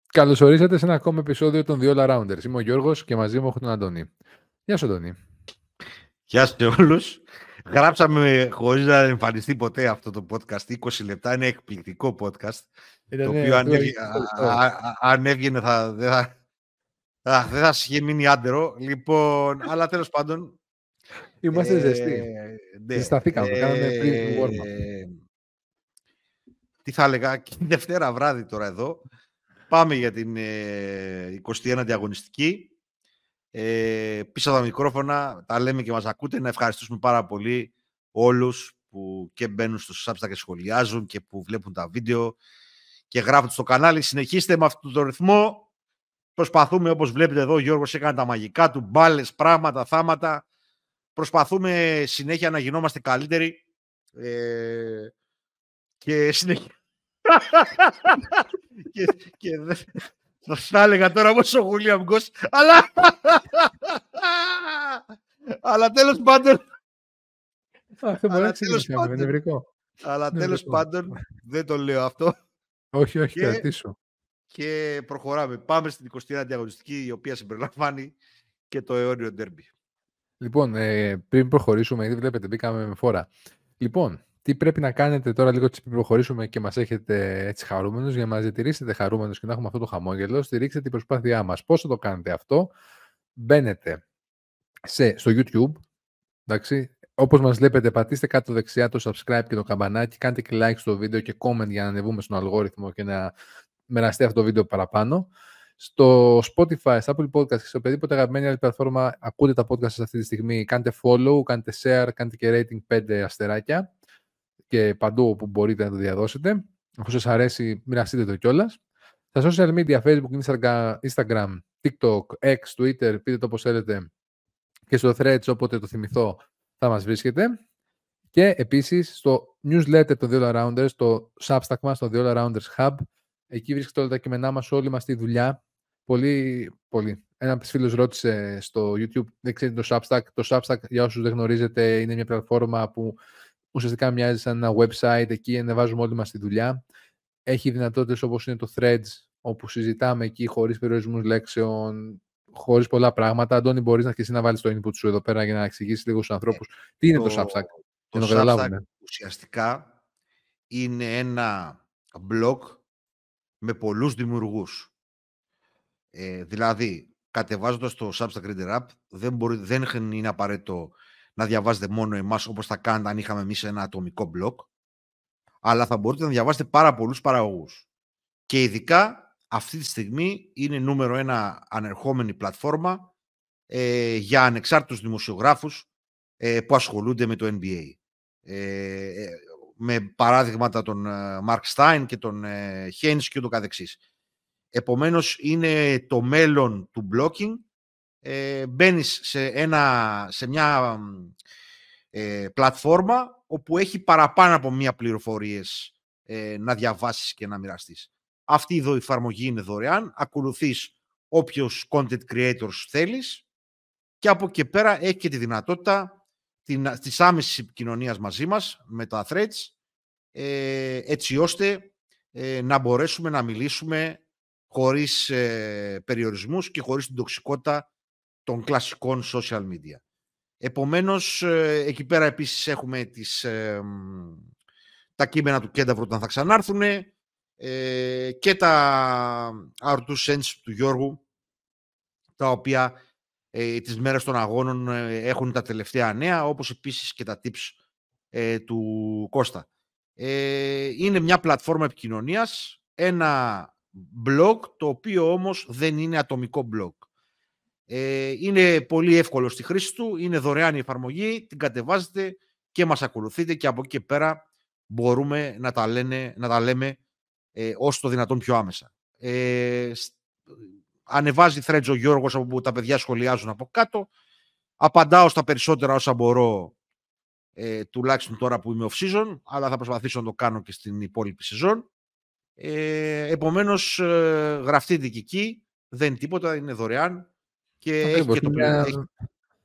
Καλώς ορίσατε σε ένα ακόμα επεισόδιο των The All Arounders. Είμαι ο Γιώργος και μαζί μου έχω τον Αντώνη. Γεια σου, Αντώνη. Γεια σε όλους. Γράψαμε χωρίς να εμφανιστεί ποτέ αυτό το podcast. 20 λεπτά, είναι εκπληκτικό podcast. Το οποίο αν έβγαινε δεν θα είχε μείνει άντερο. Λοιπόν, αλλά τέλος πάντων. Είμαστε ζεστοί. Ναι. Ζεσταθήκαμε, κάναμε πριν warm-up. Τι θα έλεγα, και Δευτέρα βράδυ τώρα εδώ. Πάμε για την 21η αγωνιστική. Πίσω από τα μικρόφωνα, τα λέμε και μας ακούτε. Να ευχαριστήσουμε πάρα πολύ όλους που και μπαίνουν στο Substack και σχολιάζουν και που βλέπουν τα βίντεο και γράφουν στο κανάλι. Συνεχίστε με αυτόν τον ρυθμό. Προσπαθούμε, όπως βλέπετε εδώ, ο Γιώργος έκανε τα μαγικά του, μπάλες, πράγματα, θάματα. Προσπαθούμε συνέχεια να γινόμαστε καλύτεροι και συνέχεια. και θα έλεγα τώρα όπως ο Γουλίαμ Γκος, αλλά τέλος πάντων. Αλλά τέλος πάντων δεν το λέω αυτό. Όχι, κρατήσω. Και προχωράμε. Πάμε στην 21η αγωνιστική, η οποία συμπεριλαμβάνει και το αιώνιο ντέρμπι. Λοιπόν, πριν προχωρήσουμε, γιατί βλέπετε, μπήκαμε με φόρα. Λοιπόν, τι πρέπει να κάνετε τώρα λίγο πριν προχωρήσουμε και μας έχετε έτσι χαρούμενους, για να μας διατηρήσετε χαρούμενους και να έχουμε αυτό το χαμόγελο, στηρίξτε την προσπάθειά μας. Πώς θα το κάνετε αυτό? Μπαίνετε στο YouTube, εντάξει. Όπως μας βλέπετε, πατήστε κάτω δεξιά το subscribe και το καμπανάκι, κάντε και like στο βίντεο και comment για να ανεβούμε στον αλγόριθμο και να μοιραστεί αυτό το βίντεο παραπάνω. Στο Spotify, στο Apple Podcast και σε οποιαδήποτε αγαπημένη άλλη πλατφόρμα ακούτε τα podcast σας αυτή τη στιγμή, κάντε follow, κάντε share, κάντε και rating 5 αστεράκια και παντού όπου μπορείτε να το διαδώσετε. Αφού σας αρέσει, μοιραστείτε το κιόλας. Στα social media, Facebook, Instagram, TikTok, X, Twitter, πείτε το όπως θέλετε, και στο Threads, όποτε το θυμηθώ, θα μας βρίσκετε. Και επίσης στο newsletter των The All Arounders, το Substack μας, το The All Arounders Hub, εκεί βρίσκεται όλα τα κείμενά μας, όλη μας τη δουλειά. Πολύ. Ένας φίλος ρώτησε στο YouTube, δεν ξέρετε το Substack. Το Substack, για όσους δεν γνωρίζετε, είναι μια πλατφόρμα που ουσιαστικά μοιάζει σαν ένα website. Εκεί ανεβάζουμε όλη μας τη δουλειά. Έχει δυνατότητες όπως είναι το Threads, όπου συζητάμε εκεί χωρίς περιορισμούς λέξεων, χωρίς πολλά πράγματα. Αντώνη, μπορείς και εσύ να βάλεις το input σου εδώ πέρα για να εξηγήσεις λίγο στους ανθρώπους τι είναι το Substack. Το Substack ουσιαστικά είναι ένα blog με πολλούς δημιουργούς. Δηλαδή, κατεβάζοντας το Substack Reader App, δεν είναι απαραίτητο να διαβάζετε μόνο εμάς όπως θα κάνετε αν είχαμε εμείς ένα ατομικό blog, αλλά θα μπορείτε να διαβάσετε πάρα πολλούς παραγωγούς. Και ειδικά αυτή τη στιγμή είναι νούμερο 1 ανερχόμενη πλατφόρμα για ανεξάρτητους δημοσιογράφους που ασχολούνται με το NBA. Με παράδειγματα τον Mark Stein και τον Haynes και ούτω καθεξής. Επομένως, είναι το μέλλον του blogging. Μπαίνεις σε μια πλατφόρμα όπου έχει παραπάνω από μία πληροφορίες να διαβάσεις και να μοιραστείς. Αυτή η εφαρμογή είναι δωρεάν. Ακολουθείς όποιους content creators θέλεις και από εκεί πέρα έχει και τη δυνατότητα της άμεσης επικοινωνίας μαζί μας με τα threads, έτσι ώστε να μπορέσουμε να μιλήσουμε χωρίς περιορισμούς και χωρίς την τοξικότητα των κλασικών social media. Επομένως, εκεί πέρα επίσης έχουμε τα κείμενα του Κένταβρου όταν θα ξανάρθουν και τα R2Sense του Γιώργου, τα οποία τις μέρες των αγώνων έχουν τα τελευταία νέα, όπως επίσης και τα tips του Κώστα. Είναι μια πλατφόρμα επικοινωνίας, ένα blog, το οποίο όμως δεν είναι ατομικό blog. Είναι πολύ εύκολο στη χρήση του, είναι δωρεάν η εφαρμογή, την κατεβάζετε και μας ακολουθείτε και από εκεί και πέρα μπορούμε να τα λέμε όσο το δυνατόν πιο άμεσα. Ανεβάζει threads ο Γιώργος όπου τα παιδιά σχολιάζουν από κάτω. Απαντάω στα περισσότερα όσα μπορώ, τουλάχιστον τώρα που είμαι off-season, αλλά θα προσπαθήσω να το κάνω και στην υπόλοιπη σεζόν. Επομένως, γραφτείτε και εκεί. Δεν είναι τίποτα, είναι δωρεάν. Και έχει και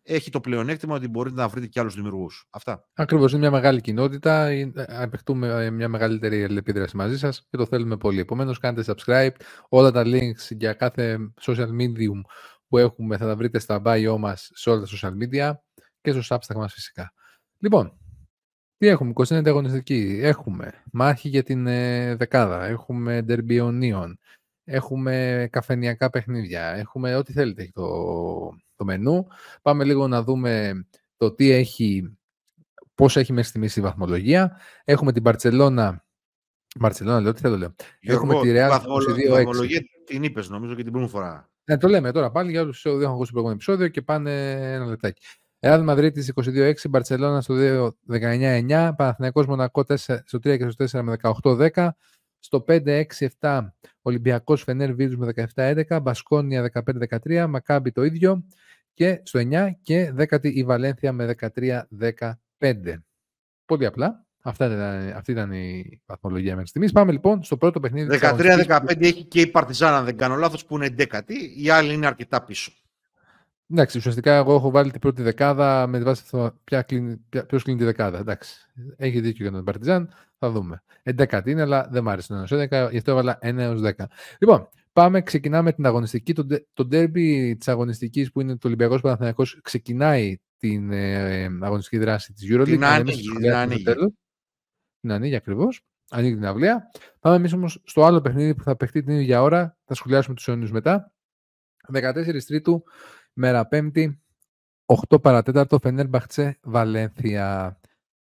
έχει το πλεονέκτημα ότι μπορείτε να βρείτε και άλλους δημιουργούς. Αυτά. Ακριβώς, είναι μια μεγάλη κοινότητα, απαιτούμε μια μεγαλύτερη αλληλεπίδραση μαζί σας και το θέλουμε πολύ. Επομένως, κάντε subscribe, όλα τα links για κάθε social medium που έχουμε θα τα βρείτε στα bio μας σε όλα τα social media και στο Substack μας φυσικά. Λοιπόν, τι έχουμε, 29η αγωνιστική, έχουμε μάχη για την δεκάδα, έχουμε derbyonion, έχουμε καφενειακά παιχνίδια, έχουμε ό,τι θέλετε έχει το μενού. Πάμε λίγο να δούμε το τι έχει, πώς έχει μέχρι στιγμής η βαθμολογία. Έχουμε την Μπαρτσελώνα, λέω, τι θέλω λέω. Γιώργο, Έχουμε τη Real 22-6. βαθμολογία την είπες νομίζω και την πρώτη φορά. Ναι, το λέμε τώρα πάλι για όλους που δεν έχουν ακούσει το προηγούμενο επεισόδιο και πάνε ένα λεπτάκι. Real Μαδρίτης 22-6, Μπαρτσελώνα στο 19-9, Παναθηναϊκός Μονακό στο 3 και στο 4 με 18-10, στο 5-6-7 Ολυμπιακός Φενέρ Βίρους με 17-11, Μπασκόνια 15-13, Μακάμπι το ίδιο και στο 9 και 10η η Βαλένθια με 13-15. Πολύ απλά. Αυτή ήταν η βαθμολογία μέχρι στιγμής. Πάμε λοιπόν στο πρώτο παιχνίδι. 13-15 έχει και η Παρτιζάν, αν δεν κάνω λάθος, που είναι 10η. Οι άλλοι είναι αρκετά πίσω. Εντάξει, ουσιαστικά εγώ έχω βάλει την πρώτη δεκάδα με βάση αυτό ποιος κλείνει τη δεκάδα. Εντάξει, έχει δίκιο για τον Παρτιζάν, θα δούμε. 11η είναι, αλλά δεν μ' άρεσε το 1-11, γι' αυτό έβαλα 1 έως 10. Λοιπόν, ξεκινάμε την αγωνιστική. Το ντέρμπι της αγωνιστικής που είναι το Ολυμπιακός Παναθηναϊκός ξεκινάει την αγωνιστική δράση της EuroLeague. Την ανοίγει. Την ανοίγει ακριβώς. Ανοίγει την αυλαία. Πάμε εμείς όμως στο άλλο παιχνίδι που θα παιχτεί την ίδια ώρα. Θα σχολιάσουμε τους αιώνιους μετά. 14 Τρίτου, μέρα Πέμπτη, 8 παρατέταρτο, Φενέρμπαχτσε Βαλένθια.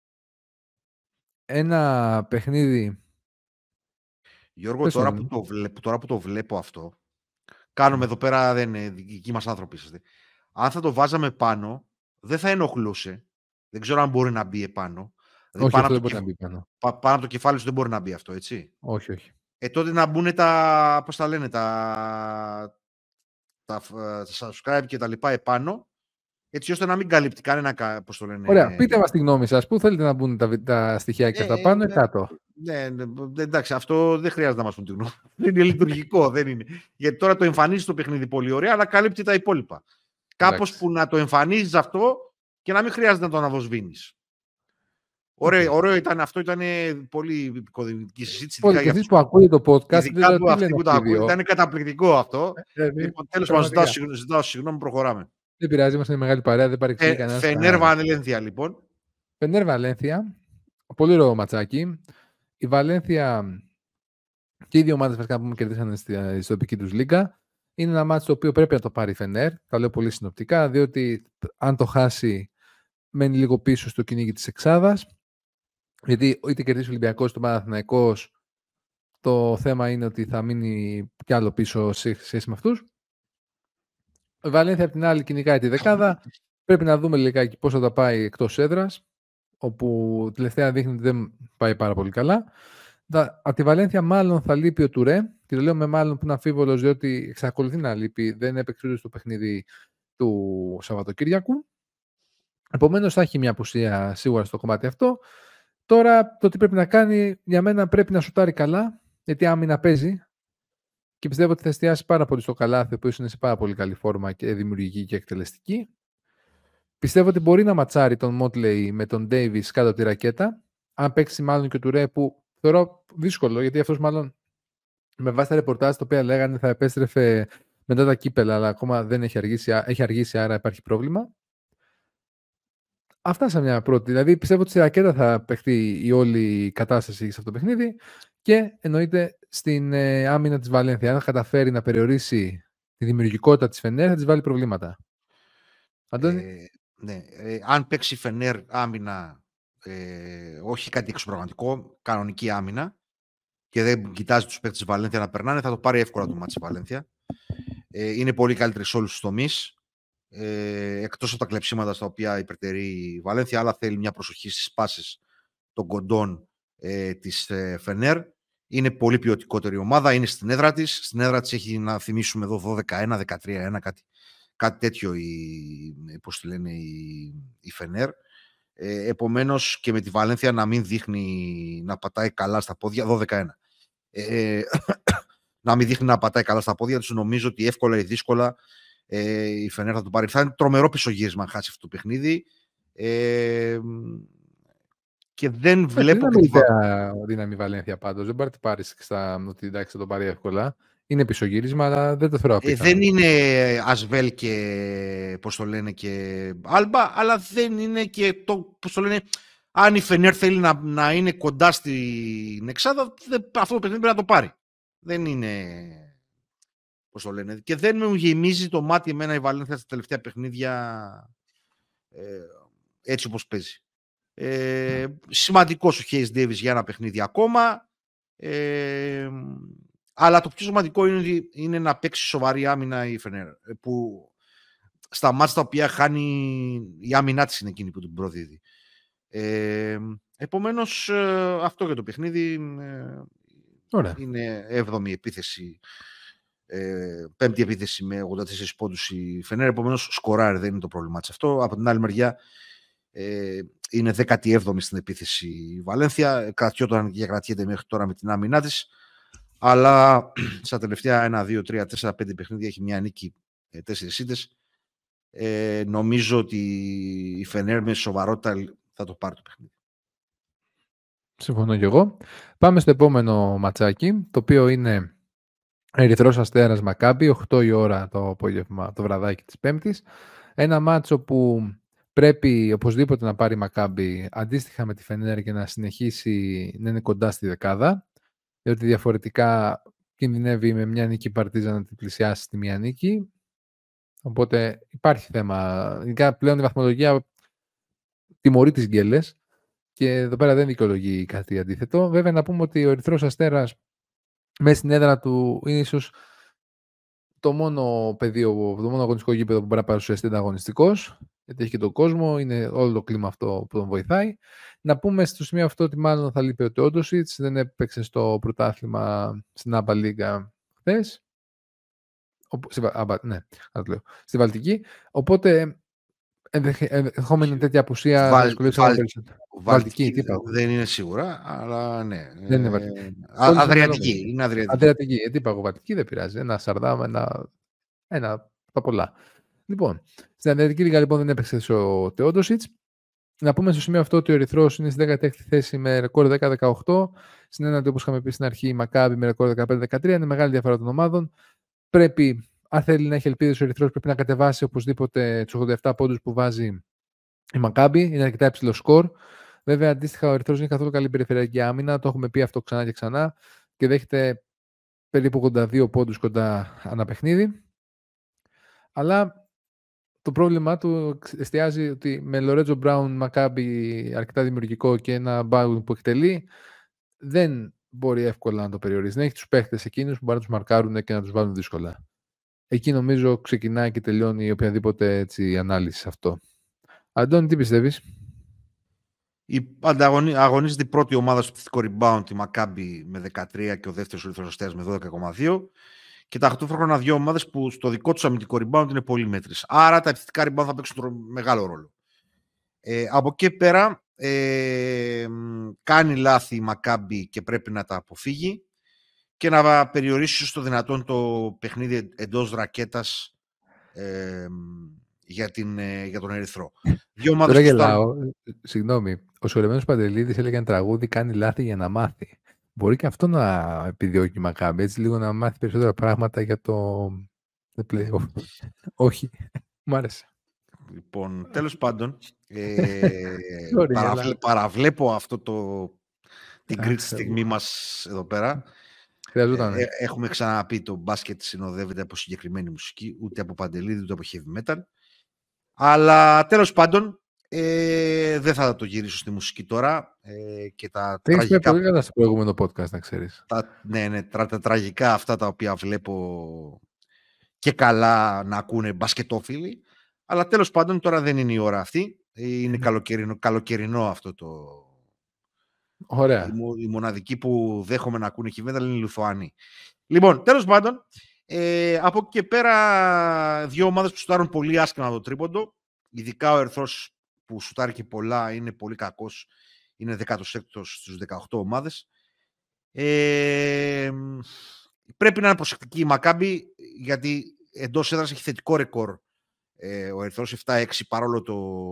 Ένα παιχνίδι. Γιώργο, τώρα που το βλέπω αυτό, κάνουμε εδώ πέρα, δεν είναι δικοί μας άνθρωποι. Αν θα το βάζαμε πάνω, δεν θα ενοχλούσε. Δεν ξέρω αν μπορεί να μπει επάνω. Όχι, αυτό δεν μπορεί να μπει πάνω. Πάνω από το κεφάλι σου δεν μπορεί να μπει αυτό, έτσι. Όχι. Τότε να μπουν τα, πώς τα λένε, τα subscribe και τα λοιπά επάνω, έτσι ώστε να μην καλύπτει κανένα, πώς το λένε. Ωραία, πείτε μας τη γνώμη σας. Πού θέλετε να μπουν τα στοιχεία και αυτά πάνω ή κάτω. Ναι, εντάξει, αυτό δεν χρειάζεται να μας πούν τη γνώμη. Δεν είναι λειτουργικό, δεν είναι. Γιατί τώρα το εμφανίζει το παιχνίδι πολύ ωραία, αλλά καλύπτει τα υπόλοιπα. Κάπως που να το εμφανίζεις αυτό και να μην χρειάζεται να το αναβοσβήνεις. Ωραίο ήταν αυτό, ήταν πολύ επικοδομητική συζήτηση. Και εσείς που ακούτε το podcast, ειδικά που αυτοί που το ακούτε, ήταν καταπληκτικό αυτό. Λοιπόν, τέλος πάντων, ζητάω συγγνώμη, προχωράμε. Δεν πειράζει, είμαστε μια μεγάλη παρέα, δεν παρεξηγεί κανένας. Φενέρ Βαλένθια, λοιπόν. Φενέρ Βαλένθια, πολύ ωραίο ματσάκι. Η Βαλένθια και οι δύο ομάδες βασικά που κερδίσαν στη τοπική τους λίγα. Είναι ένα μάτσο το οποίο πρέπει να το πάρει η Φενέρ. Τα λέω πολύ συνοπτικά, διότι αν το χάσει, μένει λίγο πίσω στο κυνήγι της εξάδας. Γιατί είτε κερδίσει ο Ολυμπιακός είτε ο Παναθηναϊκός, το θέμα είναι ότι θα μείνει κι άλλο πίσω σε σχέση με αυτούς. Η Βαλένθια απ' την άλλη κυνηγάει τη δεκάδα. Πρέπει να δούμε λιγάκι πώς θα τα πάει εκτός έδρας, όπου τελευταία δείχνει ότι δεν πάει πάρα πολύ καλά. Από τη Βαλένθια μάλλον θα λείπει ο Τουρέ, και το λέω με μάλλον που είναι αμφίβολος, διότι εξακολουθεί να λείπει, δεν έπαιξε ούτε στο παιχνίδι του Σαββατοκύριακου. Επομένως θα έχει μια απουσία σίγουρα στο κομμάτι αυτό. Τώρα το τι πρέπει να κάνει, για μένα πρέπει να σουτάρει καλά, γιατί άμυνα παίζει. Και πιστεύω ότι θα εστιάσει πάρα πολύ στο καλάθι, ο οποίος είναι σε πάρα πολύ καλή φόρμα και δημιουργική και εκτελεστική. Πιστεύω ότι μπορεί να ματσάρει τον Μότλεϊ με τον Ντέιβις κάτω από τη ρακέτα. Αν παίξει μάλλον και ο Τουρέ, που θεωρώ δύσκολο, γιατί αυτός μάλλον με βάση τα ρεπορτάζ τα οποία λέγανε θα επέστρεφε μετά τα κύπελα, αλλά ακόμα δεν έχει αργήσει, άρα υπάρχει πρόβλημα. Αυτά σαν μια πρώτη. Δηλαδή πιστεύω ότι στη ρακέτα θα παιχτεί η όλη κατάσταση σε αυτό το παιχνίδι και εννοείται στην άμυνα της Βαλένθια. Αν καταφέρει να περιορίσει τη δημιουργικότητα της Φενέρ, θα της βάλει προβλήματα. Αντώνη. Ναι. Αν παίξει Φενέρ άμυνα, όχι κάτι εξωπραγματικό, κανονική άμυνα, και δεν κοιτάζει τους παίκτες της Βαλένθια να περνάνε, θα το πάρει εύκολα το μάτι της Βαλένθια. Είναι πολύ καλύτερη σε όλους τους τομείς. Εκτός από τα κλεψίματα στα οποία υπερτερεί η Βαλένθια, αλλά θέλει μια προσοχή στις πάσες των κοντών της Φενέρ. Είναι πολύ ποιοτικότερη ομάδα, είναι στην έδρα της. Στην έδρα της έχει, να θυμίσουμε εδώ, 12-1, 13-1, κάτι τέτοιο πώς τη λένε, η Φενέρ. Επομένως και με τη Βαλένθια να μην δείχνει να πατάει καλά στα πόδια, 12-1. Να μην δείχνει να πατάει καλά στα πόδια τους, νομίζω ότι εύκολα ή δύσκολα η Φενέρ θα το πάρει. Θα είναι τρομερό πισωγύρισμα αν χάσει αυτό το παιχνίδι. Και δεν βλέπω. Δεν είναι δύναμη Βαλένθια πάντως. Δεν μπορεί να την πάρει ότι εντάξει θα το πάρει εύκολα. Είναι πισωγύρισμα, αλλά δεν το θεωρώ απίθανο. Δεν είναι Ασβέλ και πώς το λένε και Άλμπα, αλλά δεν είναι και το πώς το λένε. Αν η Φενέρ θέλει να είναι κοντά στην εξάδα, αυτό το παιχνίδι πρέπει να το πάρει. Δεν είναι. Πώς το λένε. Και δεν μου γεμίζει το μάτι εμένα η Βαλένθια στα τελευταία παιχνίδια έτσι όπως παίζει. Σημαντικός ο Hayes Davis για ένα παιχνίδι ακόμα. Αλλά το πιο σημαντικό είναι να παίξει σοβαρή άμυνα η Φενέρ. Που στα μάτς τα οποία χάνει η άμυνά της είναι εκείνη που την προδίδει. Επομένως αυτό για το παιχνίδι. Ωραία. Είναι 7η επίθεση. 5η επίθεση με 84 πόντους η Φενέρ. Επομένως σκοράρει, δεν είναι το πρόβλημά της αυτό. Από την άλλη μεριά είναι 17η στην επίθεση η Βαλένθια. Κρατιόταν και κρατιέται μέχρι τώρα με την άμυνά της. Αλλά στα τελευταία 1, 2, 3, 4, 5 παιχνίδια έχει μια νίκη, 4 ήττες. Νομίζω ότι η Φενέρ με σοβαρότητα θα το πάρει το παιχνίδι. Συμφωνώ και εγώ. Πάμε στο επόμενο ματσάκι, το οποίο είναι Ερυθρός Αστέρας Μακάμπι, 8 η ώρα το απόγευμα, το βραδάκι της Πέμπτης. Ένα μάτσο που πρέπει οπωσδήποτε να πάρει Μακάμπι αντίστοιχα με τη Φενέρ και να συνεχίσει να είναι κοντά στη δεκάδα, διότι διαφορετικά κινδυνεύει με μια νίκη Παρτίζαν να την πλησιάσει στη μία νίκη. Οπότε υπάρχει θέμα. Ειδικά πλέον η βαθμολογία τιμωρεί τις γκέλες και εδώ πέρα δεν δικαιολογεί κάτι αντίθετο. Βέβαια να πούμε ότι ο Ερυθρός Αστέρας μέσα στην έδρα του είναι ίσως το μόνο πεδίο, το μόνο αγωνιστικό γήπεδο που μπορεί να παρουσιαστεί ανταγωνιστικός, γιατί έχει και τον κόσμο, είναι όλο το κλίμα αυτό που τον βοηθάει. Να πούμε στο σημείο αυτό ότι μάλλον θα λείπει ο Τεόντοσιτς, δεν έπαιξε στο πρωτάθλημα στην Άμπα Λίγκα χθες. Ναι, στη Βαλτική. Οπότε ενδεχόμενη τέτοια απουσία θα δυσκολεύσει ακόμα περισσότερο. Βαλτική δεν είναι σίγουρα, αλλά ναι. Δεν είναι Βαλτική. Αδριατική. Είναι Αδριατική. Τι είπα εγώ, Βαλτική δεν πειράζει. Ένα Σαρδάμ, ένα τα πολλά. Λοιπόν, στην Αδριατική Λίγα λοιπόν δεν έπαιξε ο Τεόντοσιτς. Να πούμε στο σημείο αυτό ότι ο Ερυθρός είναι στη 16η θέση με ρεκόρ 10-18. Συνέναντι, όπως είχαμε πει στην αρχή, η Μακάμπι με ρεκόρ 15-13. Είναι μεγάλη διαφορά των ομάδων. Πρέπει, αν θέλει να έχει ελπίδες ο Ερυθρός, πρέπει να κατεβάσει οπωσδήποτε τους 87 πόντους που βάζει η Μακάμπι. Είναι αρκετά υψηλό σκορ. Βέβαια, αντίστοιχα, ο Ερυθρός είναι καθόλου καλή περιφερειακή άμυνα. Το έχουμε πει αυτό ξανά και ξανά. Και δέχεται περίπου 82 πόντους κοντά ανά παιχνίδι. Αλλά το πρόβλημά του εστιάζει ότι με Λορέτζο Μπράουν, Μακάμπι αρκετά δημιουργικό και ένα Μπάουν που εκτελεί, δεν μπορεί εύκολα να το περιορίσει. Δεν έχει τους παίχτες εκείνους που μπορούν να τους μαρκάρουν και να τους βάλουν δύσκολα. Εκεί νομίζω ξεκινάει και τελειώνει οποιαδήποτε έτσι, ανάλυση σε αυτό. Αντώνη, τι πιστεύεις? Αγωνίζεται η πρώτη ομάδα στο επιθετικό rebound, η Μακάμπι με 13 και ο δεύτερος ο Ερυθρός Αστέρας με 12,2. Και ταυτόχρονα δύο ομάδες που στο δικό τους αμυντικό rebound είναι πολύ μέτρης. Άρα τα επιθετικά rebound θα παίξουν μεγάλο ρόλο. Από εκεί πέρα κάνει λάθη η Μακάμπι και πρέπει να τα αποφύγει και να περιορίσει στο δυνατόν το παιχνίδι εντός ρακέτας για τον Ερυθρό. Δύο ομάδες τώρα γελάω. Συγγνώμη. Ο Σορεμένος Παντελίδης έλεγε ένα τραγούδι κάνει λάθη για να μάθει. Μπορεί και αυτό να επιδιώκει η Μακάμπι, έτσι λίγο να μάθει περισσότερα πράγματα για το play-off. Όχι, μου άρεσε. Λοιπόν, τέλος πάντων, παραβλέπω αυτό την κριτική στιγμή μας εδώ πέρα. Έχουμε ξαναπεί το μπάσκετ συνοδεύεται από συγκεκριμένη μουσική, ούτε από Παντελίδη, ούτε από heavy metal. Αλλά τέλος πάντων, δεν θα το γυρίσω στη μουσική τώρα. Και τα τραγικά... πολύ καλά στο προηγούμενο podcast, να ξέρεις. Τα τραγικά αυτά τα οποία βλέπω και καλά να ακούνε μπασκετόφιλοι. Αλλά τέλος πάντων τώρα δεν είναι η ώρα αυτή. Είναι καλοκαιρινό αυτό το... Ωραία. Η μοναδική που δέχομαι να ακούνε heavy metal είναι η Λιθουανοί. Λοιπόν, τέλος πάντων, από εκεί και πέρα δύο ομάδες που σουτάρουν πολύ άσχημα το τρίποντο. Ειδικά ο Ερυθρός που σουτάρει και πολλά είναι πολύ κακός. Είναι 16ος στους 18 ομάδες. Πρέπει να είναι προσεκτική η Μακάμπι, γιατί εντός έδρας έχει θετικό ρεκόρ ο Ερυθρός 7-6, παρόλο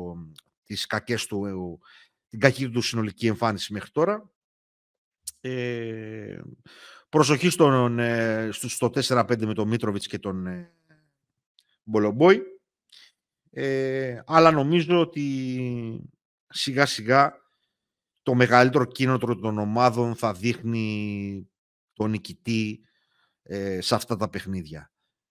την κακή του συνολική εμφάνιση μέχρι τώρα. Προσοχή στο 4-5 με τον Μίτροβιτς και τον Μπολομπόι. Αλλά νομίζω ότι σιγά σιγά το μεγαλύτερο κίνητρο των ομάδων θα δείχνει τον νικητή σε αυτά τα παιχνίδια.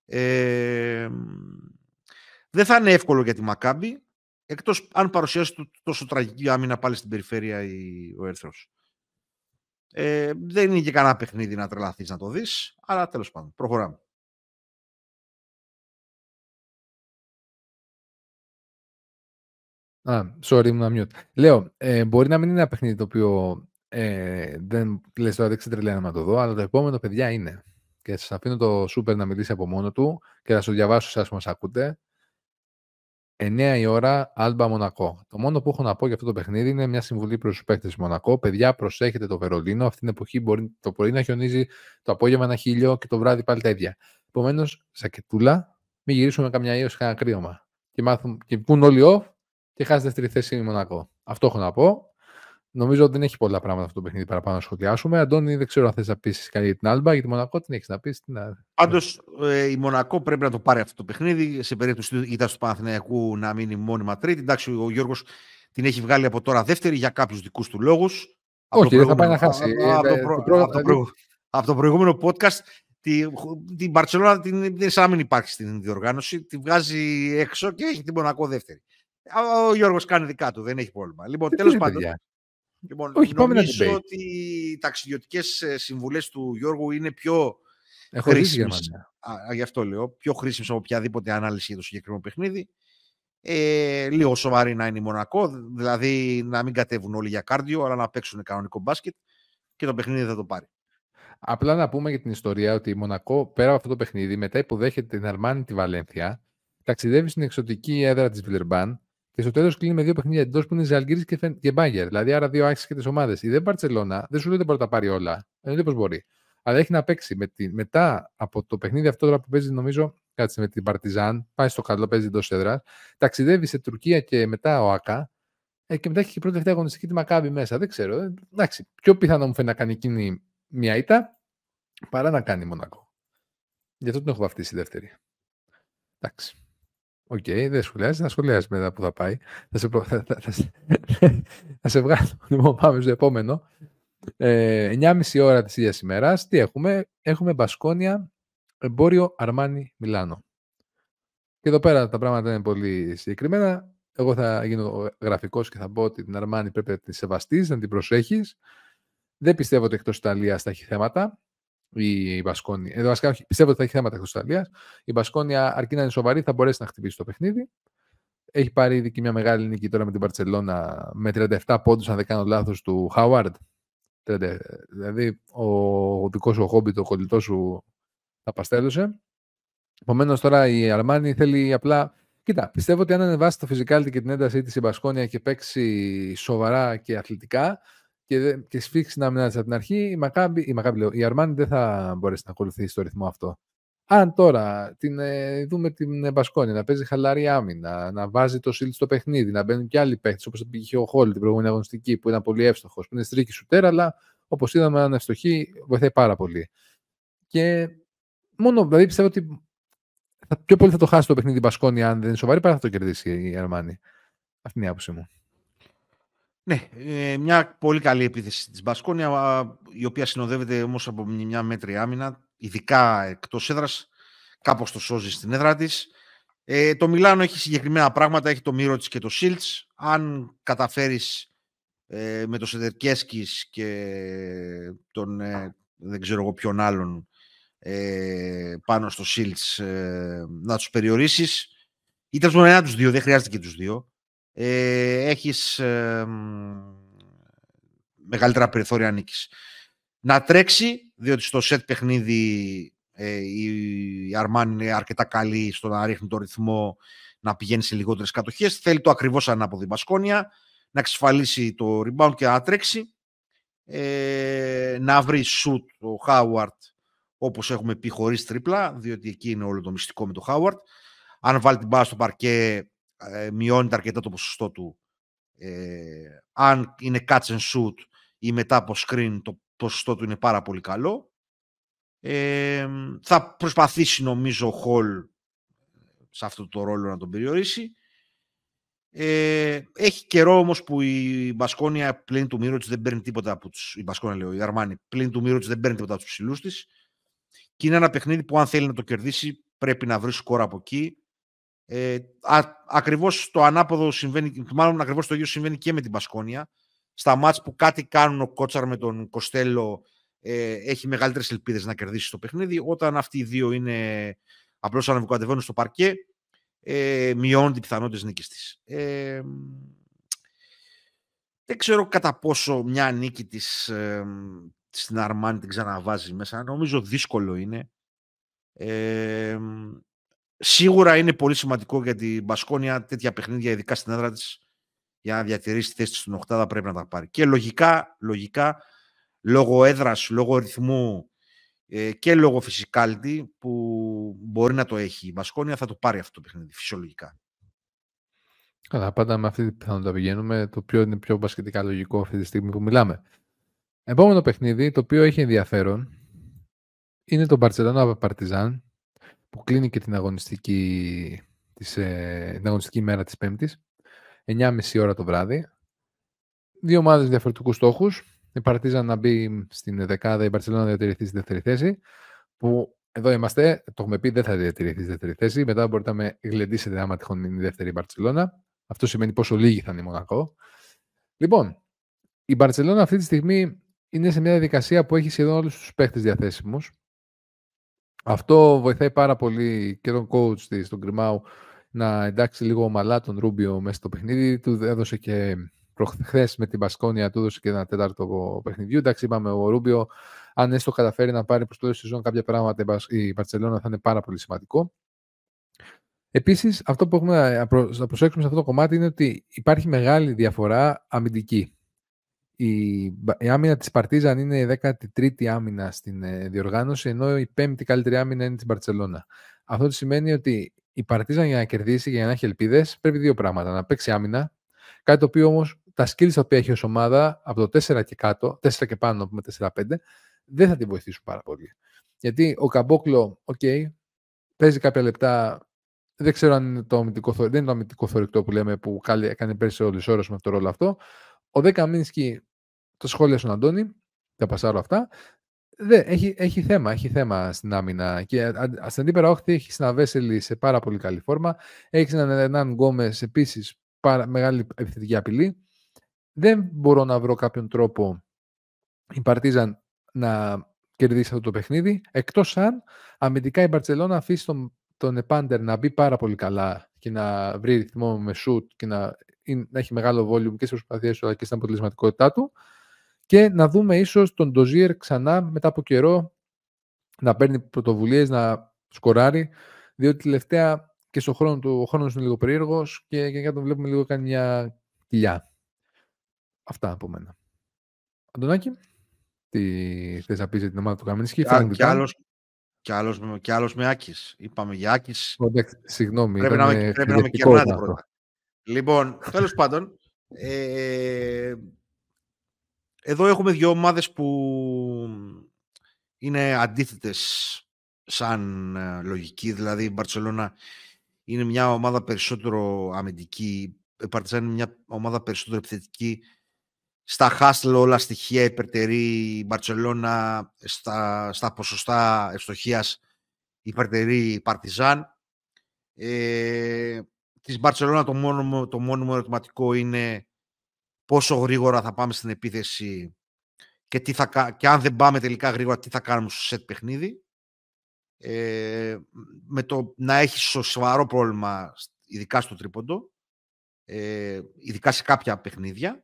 Δεν θα είναι εύκολο για τη Μακάμπι, εκτός αν παρουσιάσει τόσο τραγική άμυνα πάλι στην περιφέρεια ο Ερυθρός. Δεν είναι και κανένα παιχνίδι να τρελαθείς να το δεις, αλλά τέλος πάντων, προχωράμε. Sorry, ήμουν mute. Λέω, μπορεί να μην είναι ένα παιχνίδι το οποίο δεν λες τώρα, δεν ξετρελαίνω να το δω, αλλά το επόμενο, παιδιά, είναι. Και σας αφήνω το Σούπερ να μιλήσει από μόνο του και θα σου διαβάσω εσάς που μας ακούτε. 9 η ώρα, Άλμπα Μονακό. Το μόνο που έχω να πω για αυτό το παιχνίδι είναι μια συμβουλή προς τους παίκτες Μονακό. Παιδιά, προσέχετε το Βερολίνο. Αυτή την εποχή μπορεί το πρωί να χιονίζει, το απόγευμα να χείλιο και το βράδυ πάλι τα ίδια. Επομένως, σακετούλα, μην γυρίσουμε καμιά ίωση, κανένα κρύωμα. Και πούν όλοι off και χάσει δεύτερη θέση η Μονακό. Αυτό έχω να πω. Νομίζω ότι δεν έχει πολλά πράγματα αυτό το παιχνίδι παραπάνω να σχολιάσουμε. Αντώνη, δεν ξέρω αν θες να πεις κάτι για την Άλμπα, για τη Μονακό, την έχεις να πεις. Πάντως, η Μονακό πρέπει να το πάρει αυτό το παιχνίδι. Σε περίπτωση ήττας του Παναθηναϊκού να μείνει μόνιμα τρίτη. Εντάξει, ο Γιώργος την έχει βγάλει από τώρα δεύτερη για κάποιους δικούς του λόγους. Όχι, δεν θα πάει να χάσει. Από το προηγούμενο podcast, την Μπαρτσελόνα είναι σαν να μην υπάρχει στην διοργάνωση. Τη βγάζει έξω και έχει την Μονακό δεύτερη. Ο Γιώργος κάνει δικά του, δεν έχει πρόβλημα. Λοιπόν, τέλος πάντων. Νομίζω ότι οι ταξιδιωτικές συμβουλές του Γιώργου είναι πιο χρήσιμες. Γι' αυτό λέω, πιο χρήσιμες από οποιαδήποτε ανάλυση για το συγκεκριμένο παιχνίδι. Λίγο σοβαρή να είναι η Μονακό, δηλαδή να μην κατέβουν όλοι για κάρντιο, αλλά να παίξουν κανονικό μπάσκετ και το παιχνίδι θα το πάρει. Απλά να πούμε για την ιστορία ότι η Μονακό, πέρα από αυτό το παιχνίδι, μετά υποδέχεται την Αρμάνι τη Βαλένθια, ταξιδεύει στην εξωτική έδρα της Βιλερμπάν και στο τέλος κλείνει με 2 παιχνίδια εντός που είναι Ζαλγκίρις και Μπάγερ. Δηλαδή, άρα 2 άξιες ομάδες. Η Μπαρτσελόνα δεν σου λέει ότι μπορεί να τα πάρει όλα. Δεν πώς μπορεί. Αλλά έχει να παίξει μετά από το παιχνίδι αυτό τώρα που παίζει, νομίζω, κάτσε με την Παρτιζάν, πάει στο καλό, παίζει εντός έδρας. Ταξιδεύει σε Τουρκία και μετά ο ΑΚΑ. Και μετά έχει και η πρώτη αγωνιστική τη Μακάμπι μέσα. Δεν ξέρω. Εντάξει, πιο πιθανό μου φαίνεται να κάνει εκείνη μια ήττα παρά να κάνει Μονακό. Γι' αυτό την έχω βαφτίσει η δεύτερη. Εντάξει. Οκ, δεν σχολιάζει, να σχολιάζει μετά που θα πάει. Θα σε βγάλω. Λοιπόν, πάμε στο επόμενο. 9.30 ώρα της ίδιας ημέρας. Τι έχουμε? Έχουμε Μπασκόνια, Εμπόριο Αρμάνι Μιλάνο. Και εδώ πέρα τα πράγματα είναι πολύ συγκεκριμένα. Εγώ θα γίνω γραφικός και θα πω ότι την Αρμάνι πρέπει να τη σεβαστείς, να την προσέχεις. Δεν πιστεύω ότι εκτός Ιταλίας θα έχει θέματα. Η Μπασκόνια. Βασικά, πιστεύω ότι θα έχει θέματα εκτός Ιταλίας. Η Μπασκόνια, αρκεί να είναι σοβαρή, θα μπορέσει να χτυπήσει το παιχνίδι. Έχει πάρει ήδη και μια μεγάλη νίκη τώρα με την Μπαρτσελόνα με 37 πόντους, αν δεν κάνω λάθος, του Χάουαρντ. Δηλαδή, ο δικός σου Χόμπιτ, ο κολλητός σου, τα παστέλωσε. Επομένως, τώρα η Αρμάνι θέλει απλά. Κοίτα, πιστεύω ότι αν ανεβάσει το physicality και την έντασή της η Μπασκόνια και παίξει σοβαρά και αθλητικά και σφίξει να άμυνα της από την αρχή, η Αρμάνι δεν θα μπορέσει να ακολουθήσει το ρυθμό αυτό. Αν τώρα δούμε την Μπασκόνια να παίζει χαλαρή άμυνα, να βάζει το σιλτ στο παιχνίδι, να μπαίνουν και άλλοι παίκτες, όπως πήγε ο Χόλ την προηγούμενη αγωνιστική, που ήταν πολύ εύστοχος, που είναι στρίκη σουτέρ, αλλά όπως είδαμε, αν είναι ευστοχή, βοηθάει πάρα πολύ. Και μόνο, δηλαδή πιστεύω ότι πιο πολύ θα το χάσει το παιχνίδι η Μπασκόνια, αν δεν είναι σοβαρή, παρά θα το κερδίσει η Αρμάνι. Αυτή είναι η άποψή μου. Ναι, μια πολύ καλή επίθεση της Μπασκόνια, η οποία συνοδεύεται όμως από μια μέτρη άμυνα, ειδικά εκτός έδρας, κάπως το σώζει στην έδρα της. Το Μιλάνο έχει συγκεκριμένα πράγματα, έχει το Μίροτς και το Σίλτς. Αν καταφέρεις με το Σεντερκέσκης και τον δεν ξέρω εγώ ποιον άλλον πάνω στο Σίλτς να τους περιορίσεις, ή τέλος πάντων ένα τους δύο, δεν χρειάζεται και τους δύο, έχεις μεγαλύτερα περιθώρια νίκης. Να τρέξει, διότι στο σετ παιχνίδι η Αρμάνι είναι αρκετά καλή στο να ρίχνει το ρυθμό, να πηγαίνει σε λιγότερες κατοχές. Θέλει το ακριβώς ανάποδο η Μπασκόνια, να εξασφαλίσει το rebound και να τρέξει, να βρει shoot ο Χάουαρτ, όπως έχουμε πει, χωρίς τρίπλα, διότι εκεί είναι όλο το μυστικό με τον Χάουαρντ. Αν βάλει την μπάλα στο παρκέ, μειώνεται αρκετά το ποσοστό του. Αν είναι catch and shoot ή μετά από screen, το ποσοστό του είναι πάρα πολύ καλό. Θα προσπαθήσει, νομίζω, ο Χολ σε αυτό το ρόλο να τον περιορίσει. Έχει καιρό όμως που η Μπασκόνια πλην του Μίροτς δεν παίρνει τίποτα από τους... Η Μπασκόνια, λέω, η Αρμάνι πλην του Μίροτς δεν παίρνει τίποτα από τους ψηλούς της. Και είναι ένα παιχνίδι που, αν θέλει να το κερδίσει, πρέπει να βρει σκορ από εκεί. Ακριβώς το ανάποδο συμβαίνει, μάλλον ακριβώς το ίδιο συμβαίνει και με την Μπασκόνια. Στα μάτς που κάτι κάνουν ο Κότσαρ με τον Κοστέλο, έχει μεγαλύτερες ελπίδες να κερδίσει το παιχνίδι. Όταν αυτοί οι δύο είναι απλώς ανεβοκατεβαίνουν στο παρκέ, μειώνουν οι πιθανότητες νίκης της. Δεν ξέρω κατά πόσο μια νίκη της στην Αρμάνι την ξαναβάζει μέσα. Νομίζω δύσκολο είναι. Σίγουρα είναι πολύ σημαντικό για την Μπασκόνια τέτοια παιχνίδια, ειδικά στην έδρα της, για να διατηρήσει τη θέση της στην οκτάδα, πρέπει να τα πάρει. Και λογικά λόγω έδρας, λόγω ρυθμού και λόγω physicality που μπορεί να το έχει η Μπασκόνια, θα το πάρει αυτό το παιχνίδι φυσιολογικά. Καλά, πάντα με αυτή την πιθανότητα πηγαίνουμε. Το οποίο είναι πιο μπασκετικά λογικό αυτή τη στιγμή που μιλάμε. Επόμενο παιχνίδι, το οποίο έχει ενδιαφέρον, είναι το Μπαρτσελόνα Παρτιζάν, που κλείνει και την αγωνιστική μέρα της Πέμπτης, 9.30 ώρα το βράδυ. Δύο ομάδες διαφορετικούς στόχους. Η Παρτίζαν να μπει στην δεκάδα, η Μπαρτσελόνα να διατηρηθεί στη δεύτερη θέση. Που εδώ είμαστε, το έχουμε πει, δεν θα διατηρηθεί στη δεύτερη θέση. Μετά μπορείτε να με γλεντήσετε άμα τυχόν είναι η δεύτερη η Μπαρτσελόνα. Αυτό σημαίνει πόσο λίγοι θα είναι η Μονακό. Λοιπόν, η Μπαρτσελόνα αυτή τη στιγμή είναι σε μια διαδικασία που έχει σχεδόν όλους τους παίχτες διαθέσιμους. Αυτό βοηθάει πάρα πολύ και τον coach της, τον Γκριμάου, να εντάξει λίγο ομαλά τον Ρούμπιο μέσα στο παιχνίδι. Του έδωσε και προχθές με την Μπασκόνια, του έδωσε και ένα τέταρτο παιχνιδιού. Εντάξει, είπαμε, ο Ρούμπιο, αν έστω καταφέρει να πάρει προς το τέλος της σεζόν κάποια πράγματα, η Μπαρτσελόνα θα είναι πάρα πολύ σημαντικό. Επίσης, αυτό που έχουμε να προσέξουμε σε αυτό το κομμάτι είναι ότι υπάρχει μεγάλη διαφορά αμυντική. Η άμυνα της Παρτίζαν είναι η 13η άμυνα στην διοργάνωση, ενώ η 5η καλύτερη άμυνα είναι της Μπαρτσελόνα. Αυτό σημαίνει ότι η Παρτίζαν, για να κερδίσει και για να έχει ελπίδες, πρέπει δύο πράγματα. Να παίξει άμυνα, κάτι το οποίο όμως τα skills τα οποία έχει ως ομάδα από το 4 και κάτω, 4 και πάνω, πούμε 4-5, δεν θα τη βοηθήσουν πάρα πολύ. Γιατί ο Καμπόκλο, παίζει κάποια λεπτά. Δεν ξέρω αν είναι το αμυντικό θωρηκτό που λέμε, που έκανε πέρσι ο Λισόρος με αυτό το ρόλο αυτό. Ο Δε Καμίνσκι, το σχόλια στον Αντώνη, τα πασάρω αυτά. Έχει θέμα στην άμυνα. Και στην αντίπερα όχθη έχει ένα Βέσελη σε πάρα πολύ καλή φόρμα. Έχει έναν Γκόμες επίσης μεγάλη επιθετική απειλή. Δεν μπορώ να βρω κάποιον τρόπο η Παρτίζαν να κερδίσει αυτό το παιχνίδι, εκτός αν αμυντικά η Μπαρτσελόνα αφήσει τον Επάντερ να μπει πάρα πολύ καλά και να βρει ρυθμό με σουτ και να έχει μεγάλο volume και στις προσπαθίες του αλλά και στην αποτελεσματικότητά του, και να δούμε ίσως τον Ντοζίερ ξανά μετά από καιρό να παίρνει πρωτοβουλίες, να σκοράρει, διότι τελευταία και στον χρόνο του, ο χρόνος είναι λίγο περίεργος και για τον βλέπουμε λίγο κάνει μια κοιλιά. Αυτά από μένα. Αντωνάκη, τι θες να πεις για την ομάδα του Καμίνσκι? Κι άλλος με Άκης. Είπαμε για Άκης. Συγγνώμη. Πρέπει να με κερνάτε πρώτα. Λοιπόν, τέλος πάντων, εδώ έχουμε δύο ομάδες που είναι αντίθετες σαν λογική. Δηλαδή η Μπαρτσελόνα είναι μια ομάδα περισσότερο αμυντική, η Παρτιζάν είναι μια ομάδα περισσότερο επιθετική. Στα χάστλ όλα στοιχεία υπερτερεί η Μπαρτσελόνα, στα ποσοστά ευστοχίας υπερτερεί η Παρτιζάν. Της Μπαρτσελόνα το μόνιμο ερωτηματικό είναι πόσο γρήγορα θα πάμε στην επίθεση και αν δεν πάμε τελικά γρήγορα, τι θα κάνουμε στο σετ παιχνίδι. Με το να έχει σοβαρό πρόβλημα, ειδικά στο τρίποντο, ειδικά σε κάποια παιχνίδια.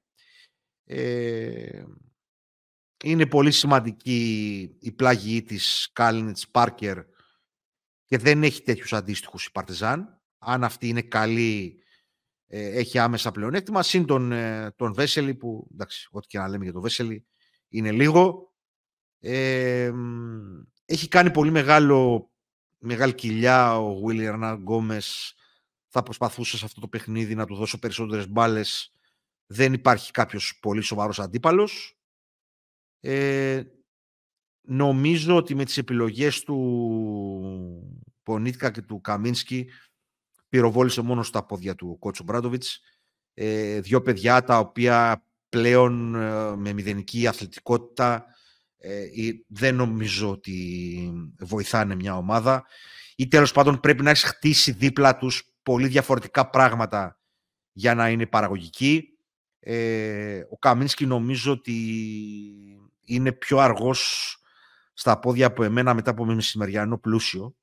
Είναι πολύ σημαντική η πλάγη της Κάλινιτς Πάρκερ και δεν έχει τέτοιους αντίστοιχους η Παρτιζάν. Αν αυτή είναι καλή, έχει άμεσα πλεονέκτημα. Συν τον Βέσελη, που εντάξει, ό,τι και να λέμε για τον Βέσελη είναι λίγο. Έχει κάνει πολύ μεγάλη κοιλιά ο Willy Hernán Γκόμες. Θα προσπαθούσε σε αυτό το παιχνίδι να του δώσω περισσότερες μπάλες. Δεν υπάρχει κάποιος πολύ σοβαρός αντίπαλος. Νομίζω ότι με τις επιλογές του Πονίτκα και του Καμίνσκι πυροβόλησε μόνο στα πόδια του Κότσο Μπράντοβιτς. Δύο παιδιά τα οποία πλέον με μηδενική αθλητικότητα δεν νομίζω ότι βοηθάνε μια ομάδα, ή τέλος πάντων πρέπει να έχεις χτίσει δίπλα τους πολύ διαφορετικά πράγματα για να είναι παραγωγικοί. Ο Καμίνσκι νομίζω ότι είναι πιο αργός στα πόδια από εμένα μετά από μεσημεριανό πλούσιο.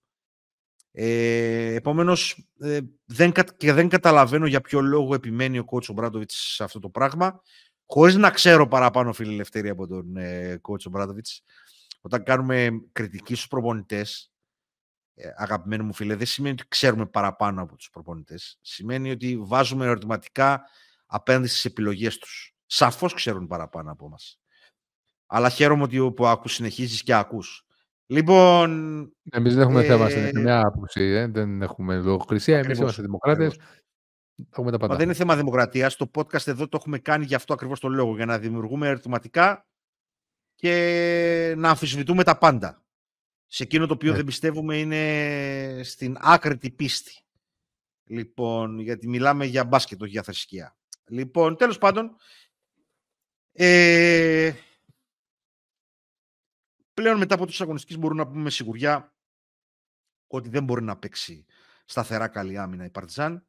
Επομένως δεν καταλαβαίνω για ποιο λόγο επιμένει ο coach ο Μπράντοβιτς σε αυτό το πράγμα, χωρίς να ξέρω παραπάνω, φίλε Ελευθερία, από τον coach ο Μπράντοβιτς. Όταν κάνουμε κριτική στους προπονητές, αγαπημένοι μου φίλε, δεν σημαίνει ότι ξέρουμε παραπάνω από τους προπονητές. Σημαίνει ότι βάζουμε ερωτηματικά απέναντι στις επιλογές τους. Σαφώς ξέρουν παραπάνω από μας. Αλλά χαίρομαι ότι που συνεχίζεις και ακούς. Λοιπόν, εμείς δεν έχουμε θέμα σε καμιά άποψη, δεν έχουμε λογοκρισία. Εμείς είμαστε δημοκράτες. Έχουμε τα πάντα. Μα δεν είναι θέμα δημοκρατίας. Το podcast εδώ το έχουμε κάνει γι' αυτό ακριβώς το λόγο. Για να δημιουργούμε ερωτηματικά και να αμφισβητούμε τα πάντα. Σε εκείνο το οποίο δεν πιστεύουμε είναι στην άκρητη πίστη. Λοιπόν, γιατί μιλάμε για μπάσκετ, όχι για θρησκεία. Λοιπόν, τέλος πάντων, πλέον μετά από τους αγωνιστικές μπορούμε να πούμε με σιγουριά ότι δεν μπορεί να παίξει σταθερά καλή άμυνα η Παρτιζάν.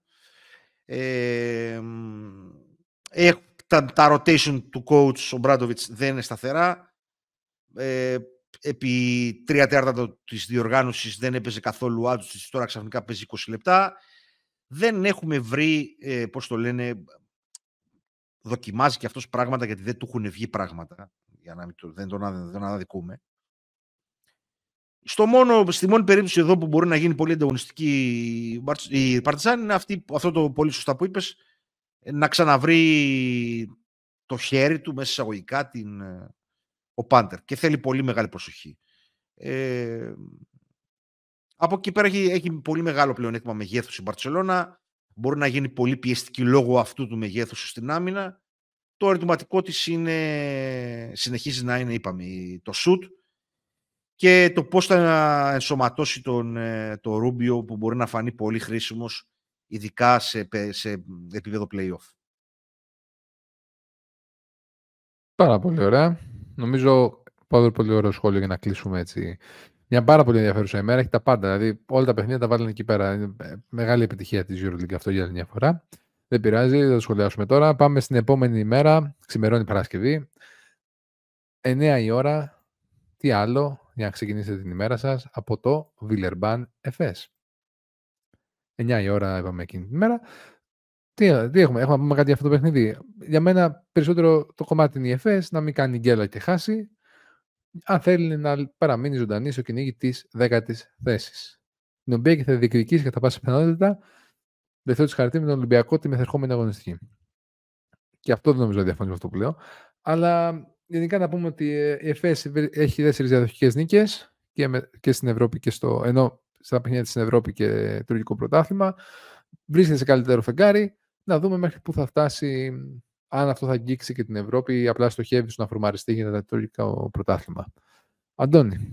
Τα rotation του coach ο Μπράντοβιτς δεν είναι σταθερά. Επί 3/4 της διοργάνωσης δεν έπαιζε καθόλου άντουστης, τώρα ξαφνικά παίζει 20 λεπτά. Δεν έχουμε βρει, πώς το λένε, δοκιμάζει και αυτός πράγματα, γιατί δεν του έχουν βγει πράγματα, για να δεν τον αναδικούμε. Στη μόνη περίπτωση εδώ που μπορεί να γίνει πολύ ανταγωνιστική η Παρτιζάν είναι αυτό το πολύ σωστά που είπες, να ξαναβρει το χέρι του μέσα εισαγωγικά ο Πάντερ, και θέλει πολύ μεγάλη προσοχή. Από εκεί πέρα έχει πολύ μεγάλο πλεονέκτημα μεγέθους η Μπαρτσελώνα, μπορεί να γίνει πολύ πιεστική λόγω αυτού του μεγέθους στην άμυνα. Το ερωτηματικό της συνεχίζει να είναι, είπαμε, το σουτ και το πώς θα ενσωματώσει το Ρούμπιο, που μπορεί να φανεί πολύ χρήσιμος, ειδικά σε επίπεδο play-off. Πάρα πολύ ωραία. Νομίζω πολύ ωραίο σχόλιο για να κλείσουμε έτσι. Μια πάρα πολύ ενδιαφέρουσα ημέρα. Έχει τα πάντα. Δηλαδή, όλα τα παιχνίδια τα βάλουν εκεί πέρα. Είναι μεγάλη επιτυχία της EuroLeague αυτό για άλλη μια φορά. Δεν πειράζει, δεν το σχολιάσουμε τώρα. Πάμε στην επόμενη ημέρα. Ξημερώνει Παρασκευή. 9 η ώρα. Τι άλλο για να ξεκινήσετε την ημέρα σας από το Villeurbanne FS. 9 η ώρα είπαμε εκείνη την ημέρα. Τι έχουμε να πούμε κάτι για αυτό το παιχνίδι. Για μένα περισσότερο το κομμάτι είναι η ΕΦΕΣ, να μην κάνει γκέλα και χάσει, αν θέλει να παραμείνει ζωντανή στο κυνήγι της 10ης θέσης. Την οποία και θα διεκδικήσει κατά πάσα πιθανότητα δεύτερο της χαρτί με τον Ολυμπιακό τη μεθερχόμενη αγωνιστική. Και αυτό δεν νομίζω διαφωνεί με αυτό που λέω. Αλλά γενικά να πούμε ότι η ΕΦΕΣ έχει 4 διαδοχικές νίκες και στην Ευρώπη και ενώ στα παιχνίδια της στην Ευρώπη και τουρκικό πρωτάθλημα. Βρίσκεται σε καλύτερο φεγγάρι. Να δούμε μέχρι πού θα φτάσει, αν αυτό θα αγγίξει και την Ευρώπη ή απλά στοχεύει στο να φορμαριστεί για το τουρκικό πρωτάθλημα. Αντώνη.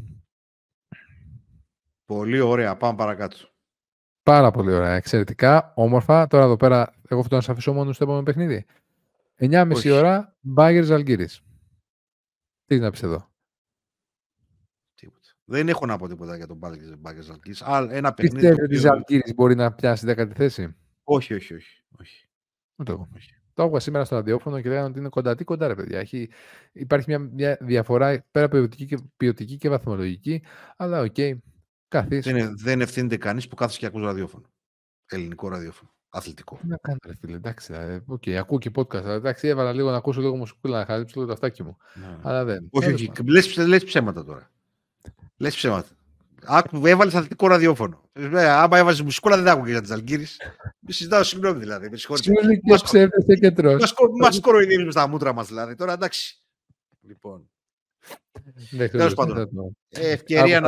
Πολύ ωραία. Πάμε παρακάτω. Πάρα πολύ ωραία. Εξαιρετικά. Όμορφα. Τώρα εδώ πέρα, εγώ αυτό να σας αφήσω μόνο στο επόμενο παιχνίδι. 9.30 ώρα, Μπάγερ Ζαλγκίρις. Τι να πεις εδώ. Τίποτα. Δεν έχω να πω τίποτα για τον Μπάγερ Ζαλγκίρις. Ένα παιχνίδι. Πιστεύετε ότι η Ζαλγκίρις μπορεί να πιάσει 10η θέση? Όχι. Ούτε εγώ. Το άκουγα σήμερα στο ραδιόφωνο και λέγανε ότι είναι κοντά ρε παιδιά. Υπάρχει μια διαφορά πέρα ποιοτική και βαθμολογική, αλλά οκ. Δεν ευθύνεται κανείς που κάθεσαι και ακούς ραδιόφωνο. Ελληνικό ραδιόφωνο. Αθλητικό. Τι να κάνω, ρε φίλε, εντάξει. Ακούω και podcast. Εντάξει, έβαλα λίγο να ακούσω λίγο μουσικούλα, να χαρίψω λίγο το αυτάκι μου. Αλλά δεν. Όχι. Λες ψέματα τώρα. Λες ψέματα. Έβαλες αθλητικό ραδιόφωνο. Άμα έβαζες μουσικούλα, δεν άκουγες για τις Ζαλγκίρις. Μη συζητάω, συγγνώμη δηλαδή. Συγγνώμη και ψεύδεσαι και τρως. Μας κοροϊδεύεις στα μούτρα μας δηλαδή. Τώρα εντάξει. Λοιπόν. Τέλος πάντων, ευκαιρία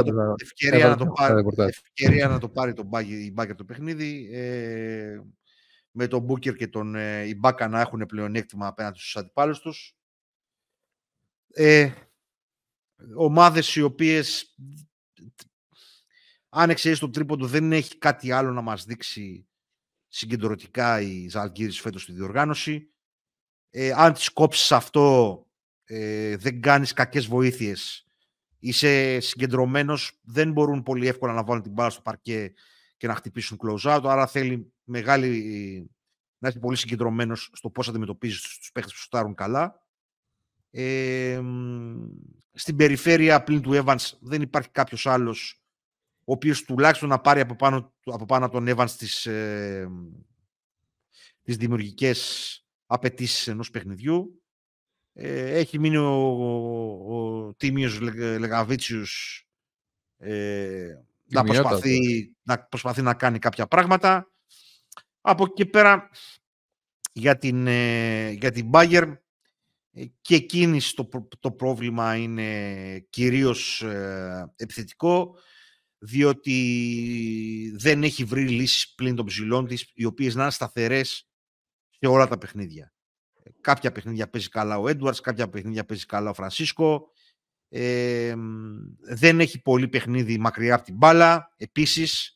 να το πάρει η Μπάγκερ το παιχνίδι. Με τον Μπούκερ και τον Ιμπάκα να έχουν πλεονέκτημα απέναντι στους αντιπάλους τους. Ομάδες οι οποίες, αν εξαιρέσει το τρίποντο, δεν έχει κάτι άλλο να μας δείξει συγκεντρωτικά η Ζαλγκίρις φέτος στη διοργάνωση. Αν τις κόψεις αυτό, δεν κάνεις κακές βοήθειες, είσαι συγκεντρωμένος, δεν μπορούν πολύ εύκολα να βάλουν την μπάλα στο παρκέ και να χτυπήσουν close out, άρα θέλει να είσαι πολύ συγκεντρωμένος στο πώς αντιμετωπίζεις τους παίχτες που σουτάρουν καλά. Στην περιφέρεια πλην του Evans δεν υπάρχει κάποιος άλλος ο οποίος τουλάχιστον να πάρει από πάνω από τον Evans τις δημιουργικές απαιτήσεις ενός παιχνιδιού. Έχει μείνει ο Τίμιος Λεγαβίτσιους να προσπαθεί να κάνει κάποια πράγματα. Από εκεί πέρα για την Bayern και εκείνη το πρόβλημα είναι κυρίως επιθετικό, διότι δεν έχει βρει λύσεις πλην των ψηλών της, οι οποίες να είναι σταθερές σε όλα τα παιχνίδια. Κάποια παιχνίδια παίζει καλά ο Έντουαρτς, κάποια παιχνίδια παίζει καλά ο Φρανσίσκο. Δεν έχει πολύ παιχνίδι μακριά από την μπάλα. Επίσης,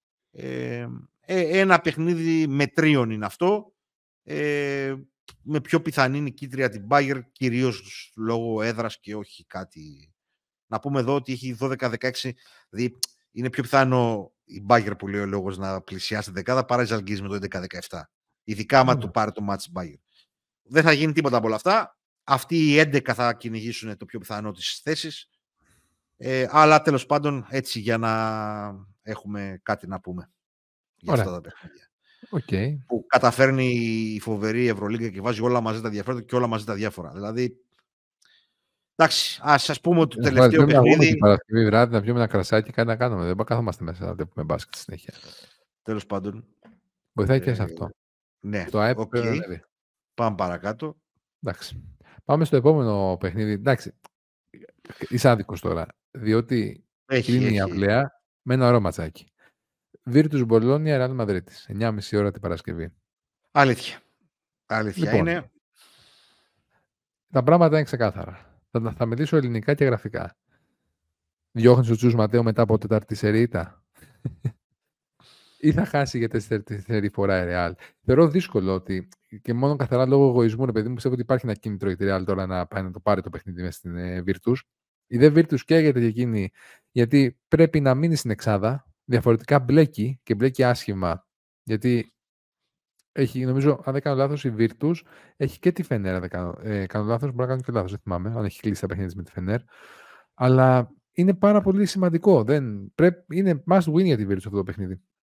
ένα παιχνίδι μετρίων είναι αυτό. Με πιο πιθανή νικήτρια την Bayern, κυρίως λόγω έδρας και όχι κάτι. Να πούμε εδώ ότι έχει 12-16, δηλαδή είναι πιο πιθανό η Bayern που λέει ο λόγος να πλησιάσει την δεκάδα παρά η Ζαλγκίρις με το 11-17. Ειδικά άμα του πάρει το μάτς Bayern. Δεν θα γίνει τίποτα από όλα αυτά. Αυτοί οι 11 θα κυνηγήσουν το πιο πιθανό της θέσης. Αλλά τέλος πάντων έτσι για να έχουμε κάτι να πούμε για αυτά τα παιχνίδια. Okay. Που καταφέρνει η φοβερή Ευρωλίγκα και βάζει όλα μαζί τα ενδιαφέροντα και όλα μαζί τα διάφορα. Δηλαδή, εντάξει, ας πούμε ότι το τελευταίο παιχνίδι. Την Παρασκευή βράδυ να πιούμε ένα κρασάκι και κάτι να κάνουμε. Δεν κάθομαστε μέσα να βλέπουμε μπάσκετ συνέχεια. Τέλος πάντων. Βοηθάει και σε αυτό. Ναι, το ΑΕΠ πάμε παρακάτω. Εντάξει. Πάμε στο επόμενο παιχνίδι. Εντάξει, είσαι άδικος τώρα. Διότι είναι η αυλαία με ένα ωραίο ματσάκι. Βίρτους Μπολόνια, Ρεάλ Μαδρίτης. 9.30 ώρα την Παρασκευή. Αλήθεια. Λοιπόν, είναι. Τα πράγματα είναι ξεκάθαρα. Θα μιλήσω ελληνικά και γραφικά. Διώχνεις ο Τσούς Ματέο μετά από τετάρτη σερίτα. Ή θα χάσει για τέσσερι φορά η Ρεάλ. Θεωρώ δύσκολο ότι και μόνο καθαρά λόγω εγωισμού, επειδή μου πιστεύω ότι υπάρχει ένα κίνητρο για τη Ρεάλ τώρα να πάει να το πάρει το παιχνίδι μέσα στην Virtus. Η δε Virtus καίγεται και εκείνη, γιατί πρέπει να μείνει στην εξάδα. Διαφορετικά μπλέκει και μπλέκει άσχημα. Γιατί έχει, νομίζω, αν δεν κάνω λάθος, η Virtus έχει και τη Φενέρ. Αν δεν κάνω λάθος, μπορεί να κάνω και λάθος, δεν θυμάμαι, αν έχει κλείσει τα παιχνίδια με τη Φενέρ. Αλλά είναι πάρα πολύ σημαντικό. Είναι must win για τη Virtus αυτό το παιχνίδι.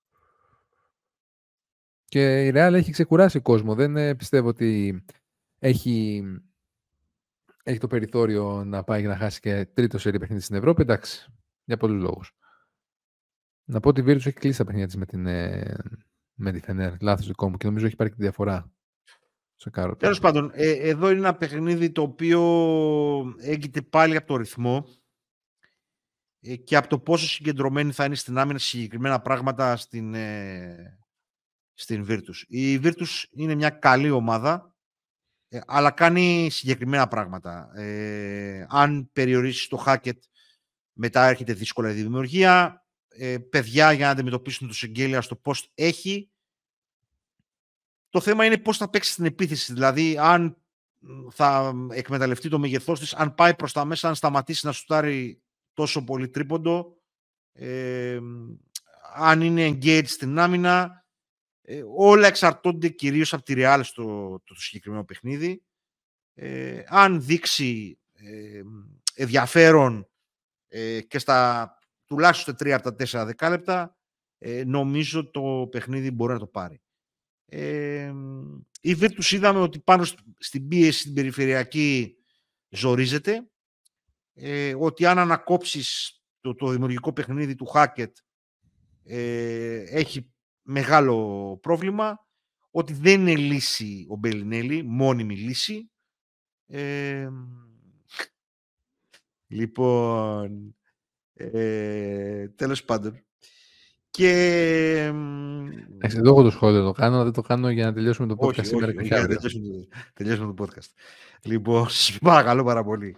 Και η Real έχει ξεκουράσει κόσμο. Δεν πιστεύω ότι έχει το περιθώριο να πάει και να χάσει και τρίτο σερί παιχνίδι στην Ευρώπη. Εντάξει, για πολλούς λόγους. Να πω ότι η Virtus έχει κλείσει τα παιχνίδια της με τη Φενέρ. Λάθος δικό μου και νομίζω έχει πάρει και τη διαφορά. Τέλος πάντων, εδώ είναι ένα παιχνίδι το οποίο έγκυται πάλι από το ρυθμό και από το πόσο συγκεντρωμένη θα είναι στην άμυνα συγκεκριμένα πράγματα στην Virtus. Η Virtus είναι μια καλή ομάδα, αλλά κάνει συγκεκριμένα πράγματα. Αν περιορίσεις το Hackett, μετά έρχεται δύσκολα η δημιουργία. Παιδιά για να αντιμετωπίσουν το Σεγγέλια στο post έχει. Το θέμα είναι πώς θα παίξει στην επίθεση. Δηλαδή, αν θα εκμεταλλευτεί το μεγεθός της, αν πάει προς τα μέσα, αν σταματήσει να σουτάρει τόσο πολύ τρίποντο, αν είναι engaged στην άμυνα. Όλα εξαρτώνται κυρίως από τη Real το συγκεκριμένο παιχνίδι. Αν δείξει ενδιαφέρον και στα τουλάχιστον 3 από τα 4 δεκάλεπτα, νομίζω το παιχνίδι μπορεί να το πάρει. Η Virtus είδαμε ότι πάνω στην πίεση στην περιφερειακή ζορίζεται, ότι αν ανακόψεις το δημιουργικό παιχνίδι του Hackett έχει μεγάλο πρόβλημα, ότι δεν είναι λύση ο Μπελινέλη, μόνιμη λύση. Λοιπόν, τέλος πάντων. Και... Εδώ έχω το σχόλιο το κάνω, αλλά δεν το κάνω για να τελειώσουμε το podcast σήμερα και όχι αύριο. Τελειώσουμε το podcast. Λοιπόν, σας παρακαλώ πάρα πολύ.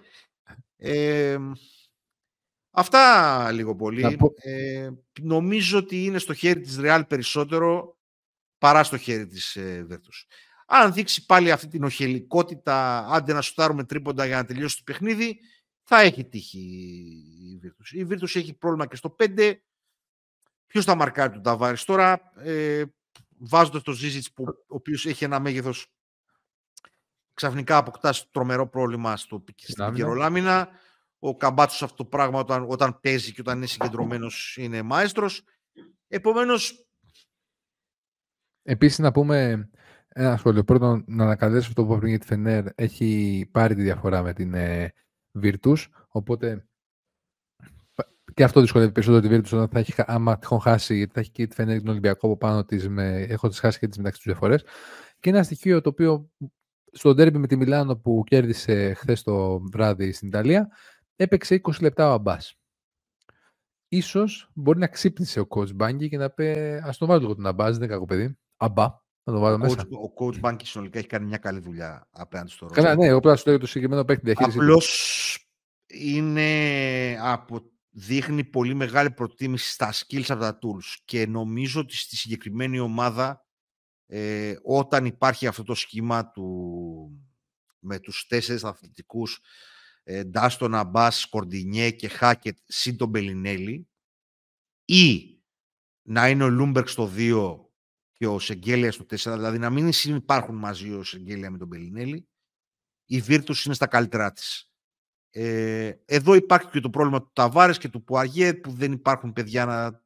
Αυτά λίγο πολύ. Νομίζω ότι είναι στο χέρι της Real περισσότερο παρά στο χέρι της Virtus. Αν δείξει πάλι αυτή την οχελικότητα, άντε να σουτάρουμε τρίποντα για να τελειώσει το παιχνίδι, θα έχει τύχει η Virtus. Η Virtus έχει πρόβλημα και στο 5. Ποιος θα μαρκάρει τον Ταβάρης τώρα, βάζοντας το Ζίζιτς, ο οποίος έχει ένα μέγεθος, ξαφνικά αποκτά τρομερό πρόβλημα στην κυρολάμινα. Ο Καμπάτσος αυτό το πράγμα όταν παίζει και όταν είναι συγκεντρωμένος είναι μαέστρος. Επομένως... Επίσης να πούμε ένα σχόλιο. Πρώτον, να ανακαλέσω αυτό που είπα πριν για τη Φενέρ. Έχει πάρει τη διαφορά με την Virtus, οπότε και αυτό δυσκολεύει περισσότερο τη Virtus όταν θα έχει, άμα τυχόν χάσει, γιατί θα έχει και τη Φενέρ και τον Ολυμπιακό από πάνω της, έχοντας χάσει και τις μεταξύ τους διαφορές. Και ένα στοιχείο το οποίο στο ντέρμπι με τη Μιλάνο που κέρδισε χθες το βράδυ στην Ιταλία, έπαιξε 20 λεπτά ο Αμπάς. Ίσως μπορεί να ξύπνησε ο coach Μπάνκι και να πει ας το βάλω λίγο τον Αμπάς, δεν είναι κακό παιδί. Αμπά, να το βάλω μέσα. Ο coach Μπάνκι συνολικά έχει κάνει μια καλή δουλειά απέναντι στο Καλά, ναι, εγώ απλά σου λέω το συγκεκριμένο παίκτη διαχείριση. Απλώς δείχνει πολύ μεγάλη προτίμηση στα skills από τα tools και νομίζω ότι στη συγκεκριμένη ομάδα όταν υπάρχει αυτό το σχήμα με τους 4 αθλητικούς Ντάστον, Αμπάς, Κορντινιέ και Χάκετ συν τον Μπελινέλη, ή να είναι ο Λούμπερκ στο 2 και ο Σεγγέλια στο 4, δηλαδή να μην υπάρχουν μαζί ο Σεγγέλια με τον Μπελινέλη, η Virtus είναι στα καλύτερά της. Εδώ υπάρχει και το πρόβλημα του Ταβάρες και του Πουαριέ, που δεν υπάρχουν παιδιά να...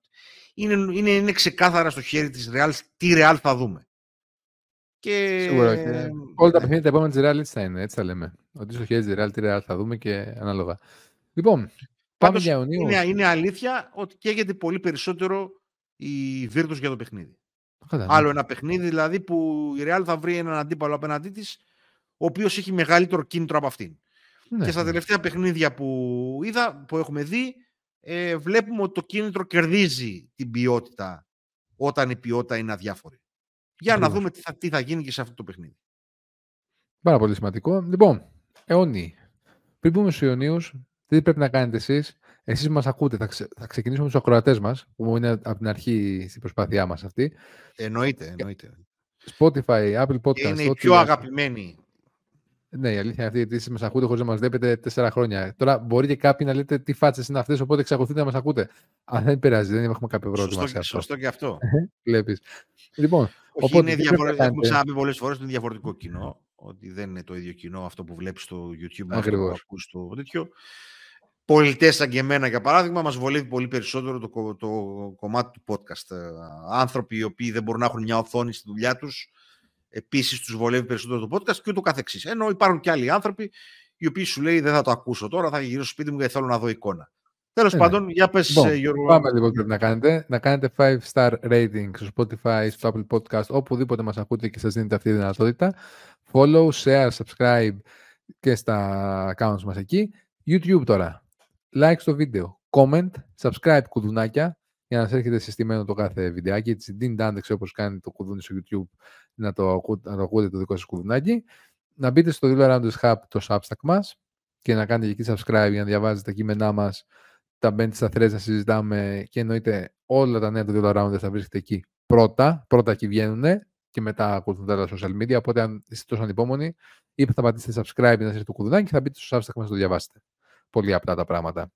Είναι ξεκάθαρα στο χέρι της Real τι Real θα δούμε. Και... Σίγουρα. Και όλα τα παιχνίδια τα επόμενα της Real έτσι θα είναι, έτσι θα λέμε. Ότι στο χέρι της Real τι Real θα δούμε και ανάλογα. Λοιπόν, πάμε για Ιουνίου. Είναι αλήθεια ότι καίγεται πολύ περισσότερο η Virtus για το παιχνίδι. Ναι. Άλλο ένα παιχνίδι δηλαδή που η Real θα βρει έναν αντίπαλο απέναντί της, ο οποίος έχει μεγαλύτερο κίνητρο από αυτήν. Ναι, και στα τελευταία παιχνίδια που έχουμε δει, βλέπουμε ότι το κίνητρο κερδίζει την ποιότητα όταν η ποιότητα είναι αδιάφορη. Για να δούμε τι θα γίνει και σε αυτό το παιχνίδι. Πάρα πολύ σημαντικό. Λοιπόν, Ιούνιοι. Πριν πούμε στους Ιουνίους, τι πρέπει να κάνετε εσείς. Εσείς μας ακούτε. Θα ξεκινήσουμε με τους ακροατές μας, που είναι από την αρχή στην προσπάθειά μας αυτή. Εννοείται. Spotify, Apple Podcast. Και είναι οι πιο αγαπημένοι. Ναι, η αλήθεια είναι αυτή, γιατί εσείς μας ακούτε χωρίς να μας βλέπετε 4 χρόνια. Τώρα μπορεί και κάποιοι να λέτε τι φάτσες είναι αυτές, οπότε εξακολουθείτε να μας ακούτε. Αλλά δεν πειράζει, δεν έχουμε κάποιο πρόβλημα. Σωστό και αυτό. Βλέπεις. Λοιπόν, οπότε έχουμε ξαναπεί πολλές φορές ότι είναι διαφορετικό κοινό, ότι δεν είναι το ίδιο κοινό αυτό που βλέπεις στο YouTube με αυτό που ακούς στο τέτοιο. Πολιτές σαν και εμένα, για παράδειγμα, μας βολεύει πολύ περισσότερο το κομμάτι του podcast. Άνθρωποι οι οποίοι δεν μπορούν να έχουν μια οθόνη στη δουλειά τους, επίσης τους βολεύει περισσότερο το podcast και ούτω καθεξής. Ενώ υπάρχουν και άλλοι άνθρωποι οι οποίοι σου λέει δεν θα το ακούσω τώρα, θα γυρίσω στο σπίτι μου γιατί θέλω να δω εικόνα. Τέλος πάντων, για πες, Γιώργο. Πάμε λίγο τι πρέπει να κάνετε. Να κάνετε 5-star rating στο Spotify, στο Apple Podcast, οπουδήποτε μας ακούτε και σας δίνετε αυτή τη δυνατότητα. Follow, share, subscribe και στα accounts μας εκεί. YouTube τώρα. Like στο βίντεο. Comment, subscribe, κουδουνάκια για να σας έρχεται συστημένο το κάθε βιντεάκι. Έτσι, δεν όπως κάνει το κουδούνι στο YouTube να το ακούτε το δικό σας κουδουνάκι. Να μπείτε στο Deal Around Hub, το Substack μας και να κάνετε εκεί subscribe για να διαβάζετε τα κείμενά μας. Τα μπαίνετε στα threads να συζητάμε και εννοείται όλα τα νέα του Deal Around θα βρίσκετε εκεί πρώτα εκεί βγαίνουν και μετά ακολουθούν τα social media. Οπότε, αν είστε τόσο ανυπόμονοι, ή θα πατήσετε subscribe να σας έρθει το κουδουνάκι και θα μπείτε στο Substack μας να το διαβάσετε. Πολύ απτά τα πράγματα.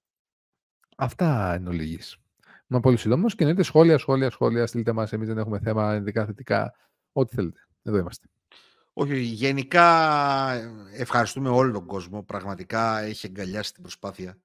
Αυτά εν ολίγης. Είμαι πολύ σύντομος και εννοείται σχόλια. Στείλτε μας, εμείς δεν έχουμε θέμα, ειδικά θετικά, ό,τι θέλετε. Εδώ είμαστε. Όχι, γενικά ευχαριστούμε όλο τον κόσμο. Πραγματικά έχει εγκαλιάσει την προσπάθεια.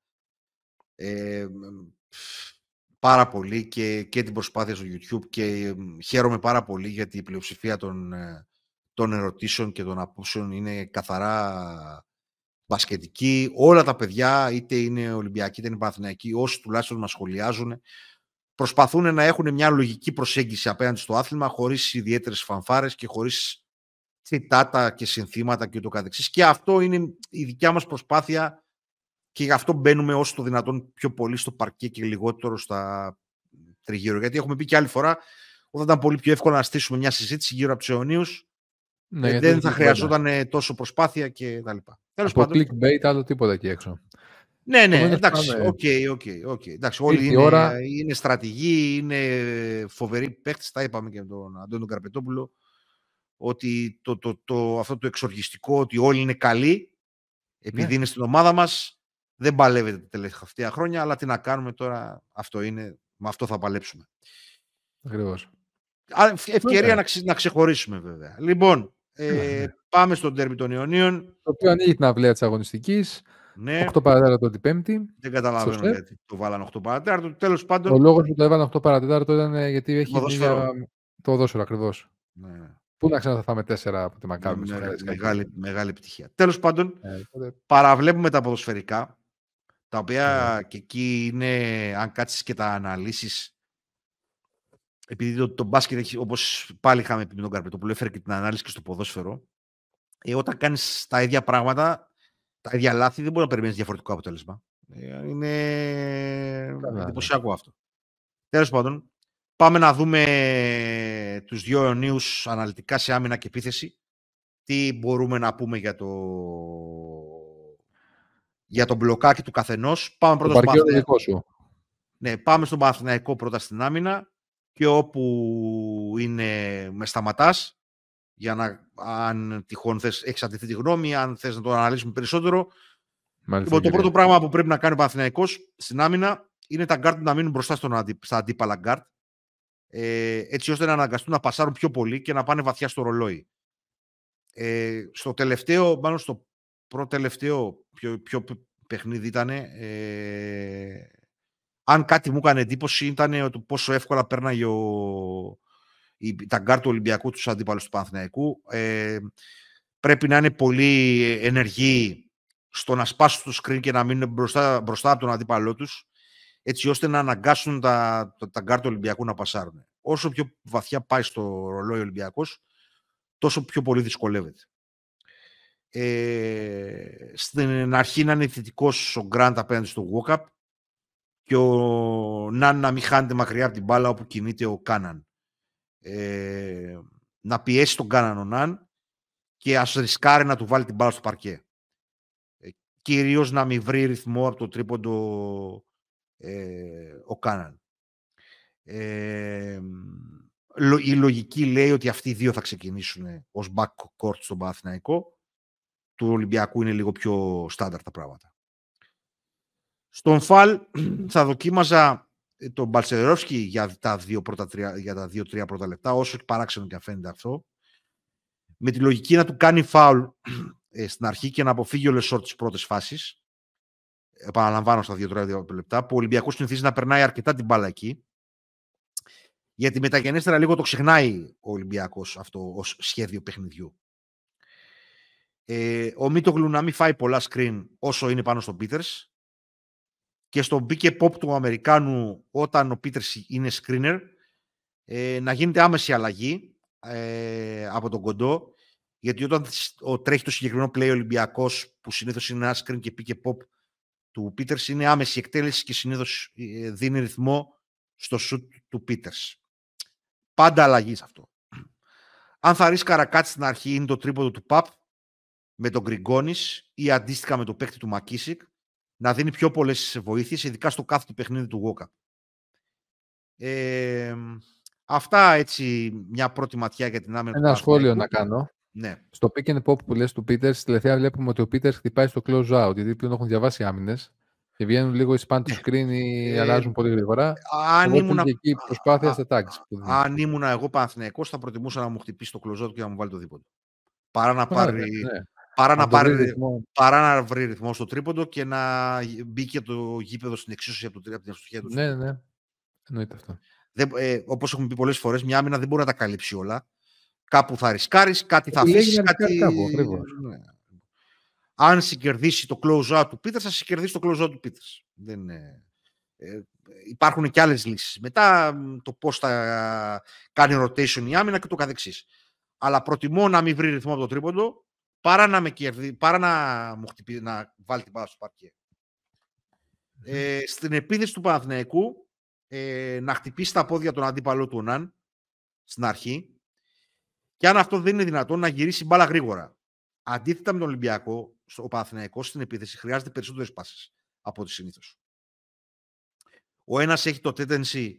Πάρα πολύ και την προσπάθεια στο YouTube και χαίρομαι πάρα πολύ γιατί η πλειοψηφία των ερωτήσεων και των απόψεων είναι καθαρά μπασκετική. Όλα τα παιδιά, είτε είναι Ολυμπιακοί είτε είναι Παναθηναϊκοί, όσοι τουλάχιστον μας σχολιάζουν, προσπαθούν να έχουν μια λογική προσέγγιση απέναντι στο άθλημα, χωρίς ιδιαίτερες φανφάρες και χωρίς τσιτάτα και συνθήματα και ούτω καθεξής. Και αυτό είναι η δικιά μας προσπάθεια Και γι' αυτό μπαίνουμε όσο το δυνατόν πιο πολύ στο παρκέ και λιγότερο στα τριγύρω. Γιατί έχουμε πει και άλλη φορά, όταν ήταν πολύ πιο εύκολο να στήσουμε μια συζήτηση γύρω από τους αιωνίους, Ναι, δεν θα χρειαζόταν τόσο προσπάθεια και τα λοιπά. Τέλος από πάντων. clickbait, άλλο τίποτα εκεί έξω. Ναι, Επομένως, εντάξει, πάμε. οκ. Εντάξει, όλοι Ήρθε η ώρα. είναι στρατηγοί, είναι φοβεροί παίχτες. Τα είπαμε και με τον Αντώνιο Καρπετόπουλο, ότι αυτό το εξοργιστικό, ότι όλοι είναι καλοί, επειδή είναι στην ομάδα μας, δεν παλεύεται τα τελευταία χρόνια, αλλά τι να κάνουμε τώρα, αυτό είναι, με αυτό θα παλέψουμε. Ακριβώς. Ευκαιρία να ξεχωρίσουμε βέβαια. Λοιπόν, πάμε στο ντέρμπι των Ιωνίων. Το οποίο ανοίγει την αυλαία της αγωνιστικής. Ναι. 8 παρατέταρτο την Πέμπτη. Δεν καταλαβαίνω γιατί το βάλανε 8 παρατέταρτο. Τέλος πάντων. Ο λόγος που το έβαλαν 8 παρατέταρτο ήταν γιατί έχει την ίδια. Το ποδόσφαιρο ακριβώς. Ναι. Πού να ξαναθάμε 4 από τη Μακάμπη. Μεγάλη επιτυχία. Τέλος πάντων, παραβλέπουμε τα ποδοσφαιρικά, τα οποία και εκεί είναι, αν κάτσεις και τα αναλύσεις, επειδή το μπάσκετ έχει, όπως πάλι είχαμε πει με τον Καρπετόπουλο, έφερε και την ανάλυση και στο ποδόσφαιρο, όταν κάνεις τα ίδια πράγματα, τα ίδια λάθη, δεν μπορεί να περιμένεις διαφορετικό αποτέλεσμα. Είναι εντυπωσιακό αυτό. Τέλος πάντων, πάμε να δούμε τους δύο Ιωνίους αναλυτικά σε άμυνα και επίθεση. Τι μπορούμε να πούμε για το μπλοκάκι του καθενός. Πάμε πρώτα στον Παναθηναϊκό. Ναι, πάμε στον Παναθηναϊκό πρώτα στην άμυνα και όπου είναι με σταματάς, για να, αν τυχόν έχεις αντιθέτη γνώμη, αν θες να το αναλύσουμε περισσότερο. Λοιπόν, το πρώτο πράγμα που πρέπει να κάνει ο Παναθηναϊκός στην άμυνα είναι τα γκάρτ να μείνουν μπροστά στα αντίπαλα γκάρτ, έτσι ώστε να αναγκαστούν να πασάρουν πιο πολύ και να πάνε βαθιά στο ρολόι. Μάλλον στο προτελευταίο ποιο παιχνίδι ήταν, αν κάτι μου έκανε εντύπωση ήταν ότι πόσο εύκολα πέρναγε τα γκάρτ του Ολυμπιακού τους αντίπαλους του Παναθηναϊκού. Πρέπει να είναι πολύ ενεργοί στο να σπάσουν το screen και να μείνουν μπροστά από τον αντίπαλό τους, έτσι ώστε να αναγκάσουν τα γκάρτ του Ολυμπιακού να πασάρουν. Όσο πιο βαθιά πάει στο ρολόι ο Ολυμπιακός, τόσο πιο πολύ δυσκολεύεται. Στην αρχή να είναι θετικός ο Γκραντ απέναντι στο Walkup και ο Ναν να μην χάνεται μακριά από την μπάλα όπου κινείται ο Κάναν. Να πιέσει τον Κάναν ο Ναν και ας ρισκάρει να του βάλει την μπάλα στο παρκέ. Κυρίως να μην βρει ρυθμό από το τρίποντο ο Κάναν. Η λογική λέει ότι αυτοί οι δύο θα ξεκινήσουν ως backcourt στον Παναθηναϊκό. Του Ολυμπιακού είναι λίγο πιο στάνταρ τα πράγματα. Στον Φαλ θα δοκίμαζα τον Μπαλσερόφσκι για τα 2-3 πρώτα λεπτά, όσο και παράξενο και αν φαίνεται αυτό, με τη λογική να του κάνει φάουλ στην αρχή και να αποφύγει ο Λεσόρ τις πρώτες φάσεις. Επαναλαμβάνω στα 2-3 λεπτά, που ο Ολυμπιακός συνηθίζει να περνάει αρκετά την μπάλα εκεί, γιατί μεταγενέστερα λίγο το ξεχνάει ο Ολυμπιακός αυτό ως σχέδιο παιχνιδιού. Ο Μίτογλου να μην φάει πολλά screen όσο είναι πάνω στον Πίτερς, και στον pick and pop του Αμερικάνου, όταν ο Πίτερς είναι screener, να γίνεται άμεση αλλαγή από τον κοντό, γιατί όταν τρέχει το συγκεκριμένο play Ολυμπιακός, που συνήθως είναι ένα screen και pick and pop του Πίτερς, είναι άμεση εκτέλεση και συνήθως δίνει ρυθμό στο shoot του Πίτερς. Πάντα αλλαγή σε αυτό. Αν θα ρίσκαρα κάτι στην αρχή, είναι το τρίποντο του Παπ με τον Γκριγκόνης ή αντίστοιχα με το παίκτη του Μακίσικ, να δίνει πιο πολλές βοήθειες, ειδικά στο κάθε του παιχνίδι του Γόκα. Αυτά έτσι μια πρώτη ματιά για την άμυνα. Ένα σχόλιο να κάνω. Ναι. Στο pick and pop που λες του Πίτερς, τελευταία βλέπουμε ότι ο Πίτερς χτυπάει στο close out, γιατί πλέον έχουν διαβάσει άμυνες και βγαίνουν λίγο οι spam του screen ή αλλάζουν πολύ γρήγορα. Αν ήμουν εκεί προσπάθεια στα tags. Αν ήμουν εγώ Παναθηναϊκός, θα προτιμούσα να μου χτυπήσει το close out και να μου βάλει το δίποντο. Παρά να να βρει ρυθμό στο τρίποντο και να μπει και το γήπεδο στην εξίσωση από την αστοχία του. Ναι. Εννοείται αυτό. Όπως έχουμε πει πολλές φορές, μια άμυνα δεν μπορεί να τα καλύψει όλα. Κάπου θα ρισκάρεις, κάτι θα αφήσεις, κάτι... Ναι. Αν συγκερδίσει το close-out του Πίτερς, θα συγκερδίσει το close-out του Πίτερς. Υπάρχουν και άλλες λύσεις. Μετά το πώς θα κάνει rotation η άμυνα και το καθεξής. Αλλά προτιμώ να μην βρει ρυθμό από το τρίποντο, παρά να μου χτυπήσει, να βάλει την μπάλα στο παρκέ. Στην επίθεση του Παναθηναϊκού να χτυπήσει τα πόδια τον αντίπαλό του Ναν στην αρχή και αν αυτό δεν είναι δυνατόν να γυρίσει μπάλα γρήγορα. Αντίθετα με τον Ολυμπιακό, ο Παναθηναϊκός στην επίθεση χρειάζεται περισσότερες πάσες από ό,τι συνήθως. Ο ένας έχει το tendency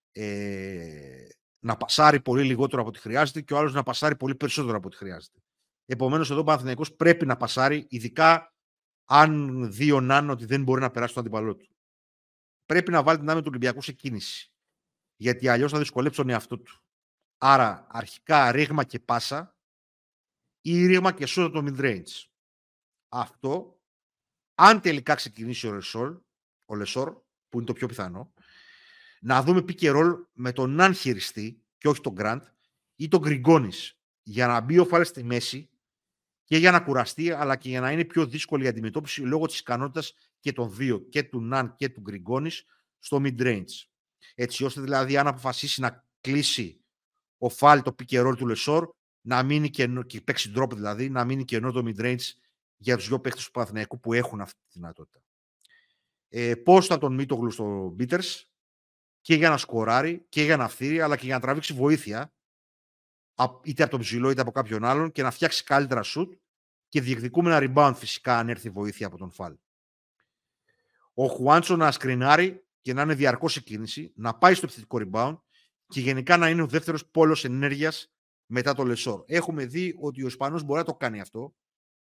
να πασάρει πολύ λιγότερο από ό,τι χρειάζεται και ο άλλος να πασάρει πολύ περισσότερο από ό,τι χρειάζεται. Επομένως, εδώ ο Παναθηναϊκός πρέπει να πασάρει, ειδικά αν δει ο Ναν ότι δεν μπορεί να περάσει τον αντίπαλό του. Πρέπει να βάλει την άμυνα του Ολυμπιακού σε κίνηση. Γιατί αλλιώς θα δυσκολέψει τον εαυτό του. Άρα, αρχικά ρήγμα και πάσα ή ρήγμα και σούτα το mid-range. Αυτό, αν τελικά ξεκινήσει ο Λεσόρ, που είναι το πιο πιθανό, να δούμε pick and roll με τον Ναν χειριστή και όχι τον Γκραντ ή τον Γκριγκόνης για να μπει ο Φάλ στη μέση και για να κουραστεί, αλλά και για να είναι πιο δύσκολη η αντιμετώπιση λόγω της ικανότητας και των δύο, και του Ναν και του Γκριγκόνης, στο mid-range. Έτσι ώστε δηλαδή αν αποφασίσει να κλείσει ο Φάλ το pick and roll του Λεσόρ, να μείνει και παίξει drop δηλαδή, να μείνει κενό το mid-range για τους δυο παίκτες του Παναθηναϊκού που έχουν αυτή τη δυνατότητα. Πώς θα τον Μίτογλου στο Μπίτερς και για να σκοράρει και για να φθείρει, αλλά και για να τραβήξει βοήθεια είτε από τον ψηλό είτε από κάποιον άλλον και να φτιάξει καλύτερα shoot και διεκδικούμε ένα rebound φυσικά αν έρθει βοήθεια από τον Φάλ. Ο Χουάντσο να σκρινάρει και να είναι διαρκώς σε κίνηση, να πάει στο επιθετικό rebound και γενικά να είναι ο δεύτερος πόλος ενέργειας μετά το Λεσόρ. Έχουμε δει ότι ο Ισπανός μπορεί να το κάνει αυτό.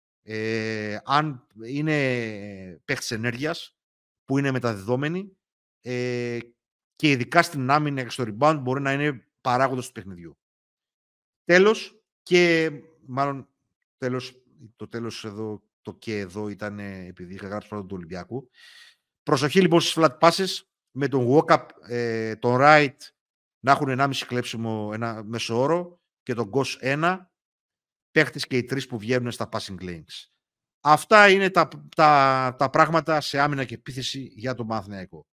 Αν είναι παίχτης ενέργειας που είναι μεταδεδόμενοι και ειδικά στην άμυνα και στο rebound μπορεί να είναι παράγοντας του παιχνιδιού. Τέλος, και μάλλον το τέλος εδώ, το και εδώ ήταν επειδή είχα γράψει πρώτα του Ολυμπιακού. Προσοχή λοιπόν στις flat passes με τον walk-up, τον right να έχουν 1,5 κλέψιμο ένα μέσο όρο και τον Goss 1, παίχτες και οι τρεις που βγαίνουν στα passing lanes. Αυτά είναι τα πράγματα σε άμυνα και επίθεση για τον Παναθηναϊκό.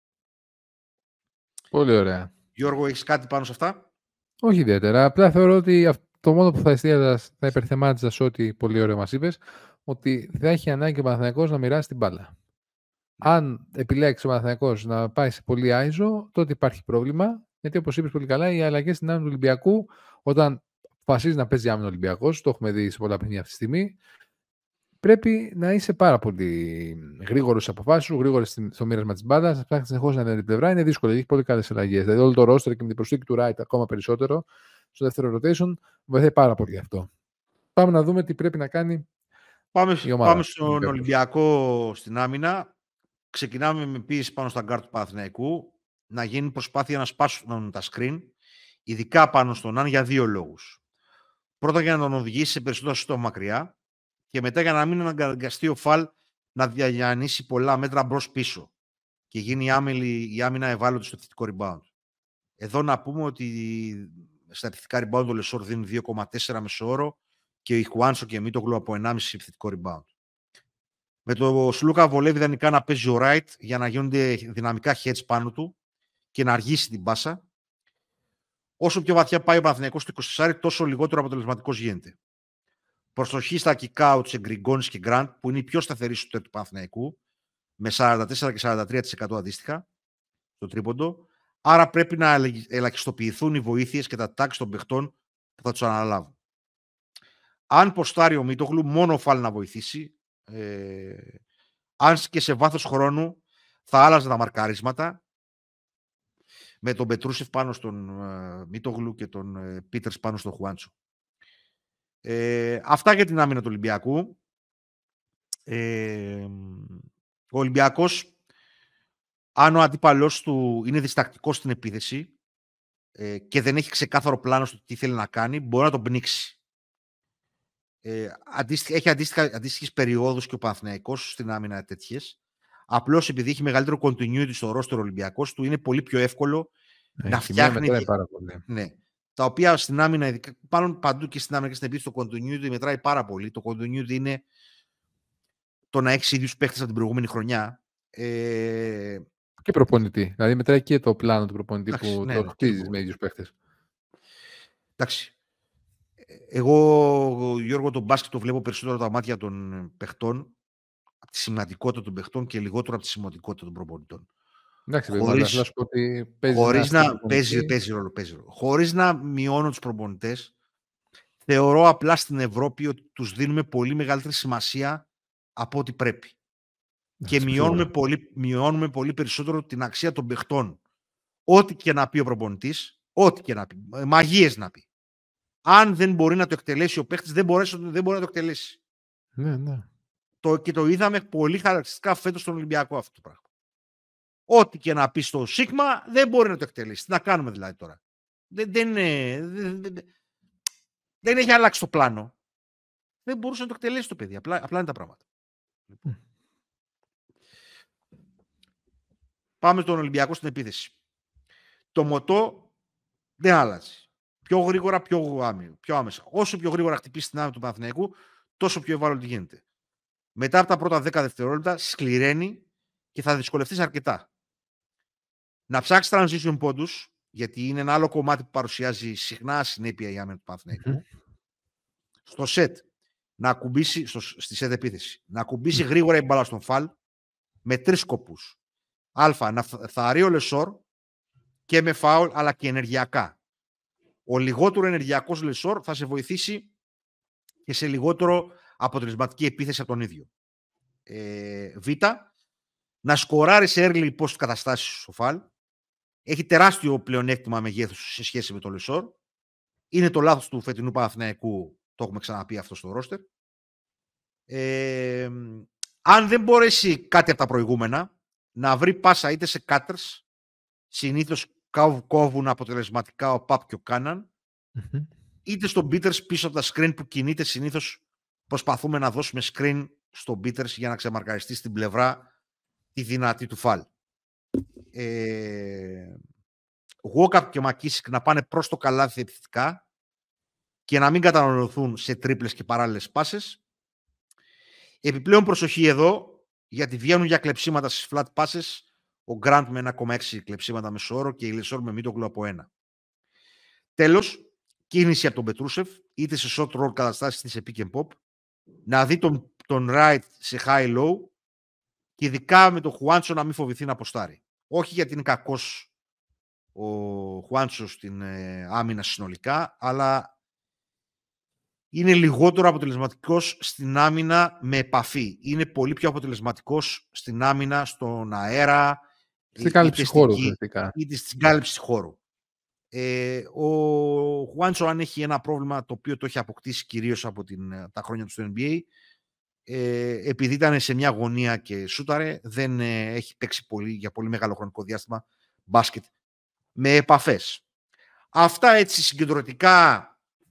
Πολύ ωραία. Γιώργο, έχεις κάτι πάνω σε αυτά? Όχι ιδιαίτερα. Απλά θεωρώ ότι το μόνο που θα υπερθεμάτιζα σε ό,τι πολύ ωραίο μας είπες, ότι θα έχει ανάγκη ο Παναθηναϊκός να μοιράσει την μπάλα. Αν επιλέξει ο Παναθηναϊκός να πάει σε πολύ άιζο, τότε υπάρχει πρόβλημα. Γιατί όπως είπες πολύ καλά, οι αλλαγές στην άμυνα του Ολυμπιακού, όταν αποφασίζει να παίζει άμυνα ο Ολυμπιακός, το έχουμε δει σε πολλά παιχνίδια αυτή τη στιγμή, πρέπει να είσαι πάρα πολύ γρήγορος στις αποφάσεις σου, γρήγορος στο μοίρασμα της μπάλας, να ψάχνεις συνεχώς να την πλευρά. Είναι δύσκολο, έχει πολύ καλές αλλαγές. Δηλαδή, όλο το roster και με την προσθήκη του Wright ακόμα περισσότερο στο δεύτερο rotation βοηθάει πάρα πολύ αυτό. Πάμε να δούμε τι πρέπει να κάνει η ομάδα. Πάμε στον Ολυμπιακό στην άμυνα. Ξεκινάμε με πίεση πάνω στα γκάρτ του Παναθηναϊκού. Να γίνει προσπάθεια να σπάσουν τα screen, ειδικά πάνω στον Ναν, για δύο λόγους. Πρώτα, για να τον οδηγήσει σε περισσότερο στο μακριά, και μετά για να μην αναγκαστεί ο Φαλ να διανύσει πολλά μέτρα μπρος-πίσω και γίνει η άμυνα ευάλωτη στο επιθετικό rebound. Εδώ να πούμε ότι στα επιθετικά rebound ο Λεσόρ δίνει 2,4 μεσόωρο και η Χουάνσο και η Μίτογλου από 1,5 επιθετικό rebound. Με το Σλούκα βολεύει ιδανικά να παίζει ο Wright για να γίνονται δυναμικά heads πάνω του και να αργήσει την πάσα. Όσο πιο βαθιά πάει ο Παναθηναϊκός στο 24, τόσο λιγότερο αποτελεσματικός γίνεται. Προσοχή στα kick-out σε Γκριγκόνης και Γκραντ, που είναι οι πιο σταθεροί στο του Παναθηναϊκού, με 44% και 43% αντίστοιχα στο τρίποντο. Άρα πρέπει να ελαχιστοποιηθούν οι βοήθειες και τα τάξη των παιχτών που θα τους αναλάβουν. Αν ποστάρει ο Μίτογλου, μόνο ο Φάλ να βοηθήσει. Αν και σε βάθος χρόνου θα άλλαζε τα μαρκαρίσματα με τον Πετρούσεφ πάνω στον Μίτογλου και τον Πίτερς πάνω στον Χουάντσο. Αυτά για την άμυνα του Ολυμπιακού. Ο Ολυμπιακός, αν ο αντίπαλός του είναι διστακτικός στην επίθεση και δεν έχει ξεκάθαρο πλάνο στο τι θέλει να κάνει, μπορεί να τον πνίξει. Έχει αντίστοιχες περιόδους και ο Παναθηναϊκός στην άμυνα τέτοιες. Απλώς επειδή έχει μεγαλύτερο continuity στο roster Ολυμπιακός του, είναι πολύ πιο εύκολο να φτιάχνει. Πάρα πολύ. Ναι. Τα οποία στην άμυνα, πάνω παντού και στην άμυνα και στην επίθεση, το continuity μετράει πάρα πολύ. Το continuity είναι το να έχει ίδιους παίχτες από την προηγούμενη χρονιά. Και προπονητή. Δηλαδή μετράει και το πλάνο του προπονητή. Εντάξει, που το χτίζεις με ίδιους παίχτες. Εντάξει. Εγώ, Γιώργο, τον μπάσκετ το βλέπω περισσότερο τα μάτια των παιχτών από τη σημαντικότητα των παιχτών και λιγότερο από τη σημαντικότητα των προπονητών. Εντάξει, αλλά θέλω να σου πω ότι παίζει ρόλο. Χωρίς να μειώνω τους προπονητές, θεωρώ απλά στην Ευρώπη ότι τους δίνουμε πολύ μεγαλύτερη σημασία από ό,τι πρέπει. Και μειώνουμε πολύ περισσότερο την αξία των παιχτών. Ό,τι και να πει ο προπονητής, ό,τι και να πει, μαγείες να πει. Αν δεν μπορεί να το εκτελέσει ο παίχτης, δεν μπορεί να το εκτελέσει. Ναι. Και το είδαμε πολύ χαρακτηριστικά φέτος στον Ολυμπιακό αυτό το πράγμα. Ό,τι και να πει στο Σίγμα, δεν μπορεί να το εκτελέσει. Τι να κάνουμε δηλαδή τώρα. Δεν έχει αλλάξει το πλάνο. Δεν μπορούσε να το εκτελέσει το παιδί. Απλά είναι τα πράγματα. Πάμε στον Ολυμπιακό στην επίθεση. Το μοτό δεν άλλαζε. Πιο γρήγορα, πιο άμεσα. Όσο πιο γρήγορα χτυπήσει την άμυνα του Παναθηναϊκού, τόσο πιο ευάλωτη γίνεται. Μετά από τα πρώτα 10 δευτερόλεπτα σκληραίνει και θα δυσκολευτείς αρκετά. Να ψάξει transition πόντους, γιατί είναι ένα άλλο κομμάτι που παρουσιάζει συχνά συνέπεια η άμυνα του Παναθηναϊκού. Στο σετ, να ακουμπήσει, στη σετ επίθεση, να ακουμπήσει γρήγορα η μπάλα στον φαλ με 3 σκοπούς. Α, να θαρρεί ο Λεσόρ και με φάουλ, αλλά και ενεργειακά. Ο λιγότερο ενεργειακός Λεσόρ θα σε βοηθήσει και σε λιγότερο αποτελεσματική επίθεση από τον ίδιο. Β, να σκοράρει σε early post καταστάσεις ο φαλ. Έχει τεράστιο πλεονέκτημα μεγέθους σε σχέση με τον Λεσόρ. Είναι το λάθος του φετινού Παναθηναϊκού, το έχουμε ξαναπεί αυτό στο ρόστερ. Αν δεν μπορέσει κάτι από τα προηγούμενα, να βρει πάσα είτε σε cutters, συνήθως κόβουν αποτελεσματικά ο Παπ και ο Κάναν, είτε στο beaters πίσω από τα screen που κινείται, συνήθως προσπαθούμε να δώσουμε screen στο beaters για να ξεμαρκαριστεί στην πλευρά τη δυνατή του φαλ. Walkup και Μακίσικ να πάνε προς το καλάθι επιθετικά και να μην καταναλωθούν σε τρίπλες και παράλληλες πάσες. Επιπλέον προσοχή εδώ, γιατί βγαίνουν για κλεψίματα στις flat passes ο Grant με 1,6 κλεψίματα μεσόωρο και η Λεσόρ με Μίτογκλου από 1. Τέλος, κίνηση από τον Πετρούσεφ, είτε σε short roll καταστάσεις είτε σε pick and pop, να δει τον Wright σε high-low και ειδικά με τον Χουάντσο να μην φοβηθεί να αποστάρει. Όχι γιατί είναι κακός ο Χουάντσο στην άμυνα συνολικά, αλλά είναι λιγότερο αποτελεσματικός στην άμυνα με επαφή. Είναι πολύ πιο αποτελεσματικός στην άμυνα στον αέρα, στην κάλυψη χώρου. Είτε στην κάλυψη χώρου. Ο Χουάντσο, αν έχει ένα πρόβλημα το οποίο το έχει αποκτήσει κυρίως από τα χρόνια του στο NBA, επειδή ήταν σε μια γωνία και σούταρε, δεν έχει παίξει για πολύ μεγάλο χρονικό διάστημα μπάσκετ με επαφές. Αυτά έτσι συγκεντρωτικά,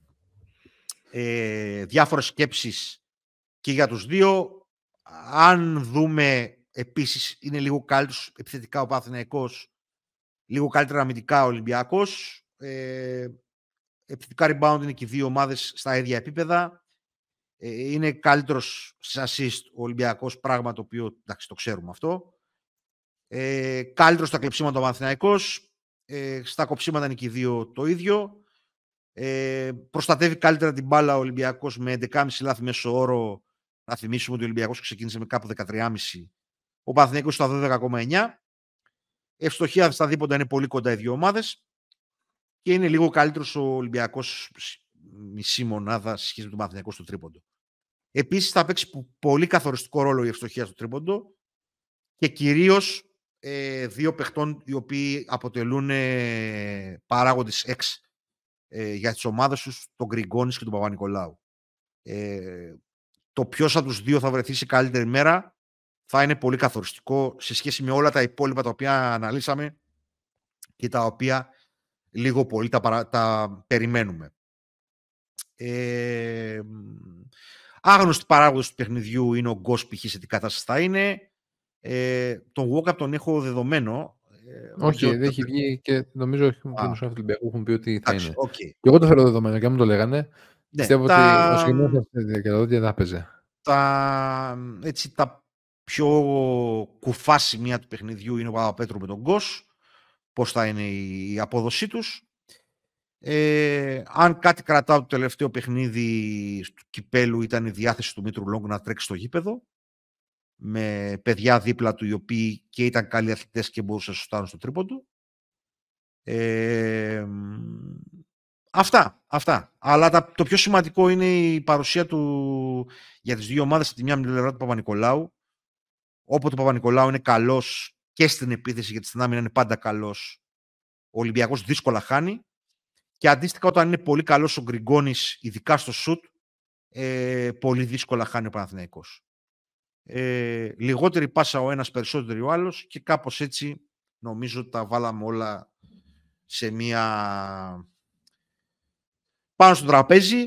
διάφορες σκέψεις και για τους δύο. Αν δούμε επίσης, είναι λίγο καλύτερος επιθετικά ο Παναθηναϊκός, λίγο καλύτερα αμυντικά ο Ολυμπιακός. Επιθετικά rebound είναι και οι δύο ομάδες στα ίδια επίπεδα. Είναι καλύτερος σε assist ο Ολυμπιακός, πράγμα το οποίο, εντάξει, το ξέρουμε αυτό. Καλύτερος στα κλεψίματα ο Παναθηναϊκός. Στα κοψίματα είναι και οι δύο το ίδιο. Προστατεύει καλύτερα την μπάλα ο Ολυμπιακός με 11,5 λάθη μέσο όρο. Να θυμίσουμε ότι ο Ολυμπιακός ξεκίνησε με κάπου 13,5. Ο Παναθηναϊκός στα 12,9. Ευστοχία στα δίποτα είναι πολύ κοντά οι δύο ομάδες. Και είναι λίγο καλύτερος ο Ολυμπιακός μισή μονάδα σε σχέση με τον Παναθηναϊκό στο τρίποντο. Επίσης θα παίξει πολύ καθοριστικό ρόλο η ευστοχία στο τρίποντο και κυρίως δύο παιχτών οι οποίοι αποτελούν παράγοντες X για τις ομάδες τους, τον Γκριγκόνης και τον Παπα-Νικολάου. Το ποιος από τους δύο θα βρεθεί σε καλύτερη μέρα θα είναι πολύ καθοριστικό σε σχέση με όλα τα υπόλοιπα τα οποία αναλύσαμε και τα οποία λίγο πολύ τα περιμένουμε. Άγνωστοι παράγοντες του παιχνιδιού είναι ο Γκος π.χ. σε τι κατάσταση θα είναι. Τον Walkup τον έχω δεδομένο. Όχι, δεν έχει βγει και νομίζω ότι του Ολυμπιακού έχουν πει ότι θα είναι. Okay. Και εγώ το θέλω δεδομένο και αν μου το λέγανε. Ναι, πιστεύω ότι ο σχημός δεν θα παίζει. Τα πιο κουφά σημεία του παιχνιδιού είναι ο Παπαπέτρου με τον Γκος. Πώς θα είναι η απόδοσή τους. Αν κάτι κρατάω το τελευταίο παιχνίδι του κυπέλου ήταν η διάθεση του Μήτρου Λόγκ να τρέξει στο γήπεδο με παιδιά δίπλα του οι οποίοι και ήταν καλοί αθλητές και μπορούσαν να σωστάρουν στο τρίποντο. Αυτά. Αλλά το πιο σημαντικό είναι η παρουσία του για τις δύο ομάδες από τη μια πλευρά του Παπα-Νικολάου. Όποτε ο Παπα-Νικολάου είναι καλός και στην επίθεση, γιατί στην άμυνα είναι πάντα καλός, ο Ολυμπιακός δύσκολα χάνει. Και αντίστοιχα, όταν είναι πολύ καλός ο Γκριγκόνης, ειδικά στο σουτ, πολύ δύσκολα χάνει ο Παναθηναϊκός. Λιγότερη πάσα ο ένας, περισσότερη ο άλλος, και κάπως έτσι νομίζω ότι τα βάλαμε όλα σε μία... πάνω στο τραπέζι.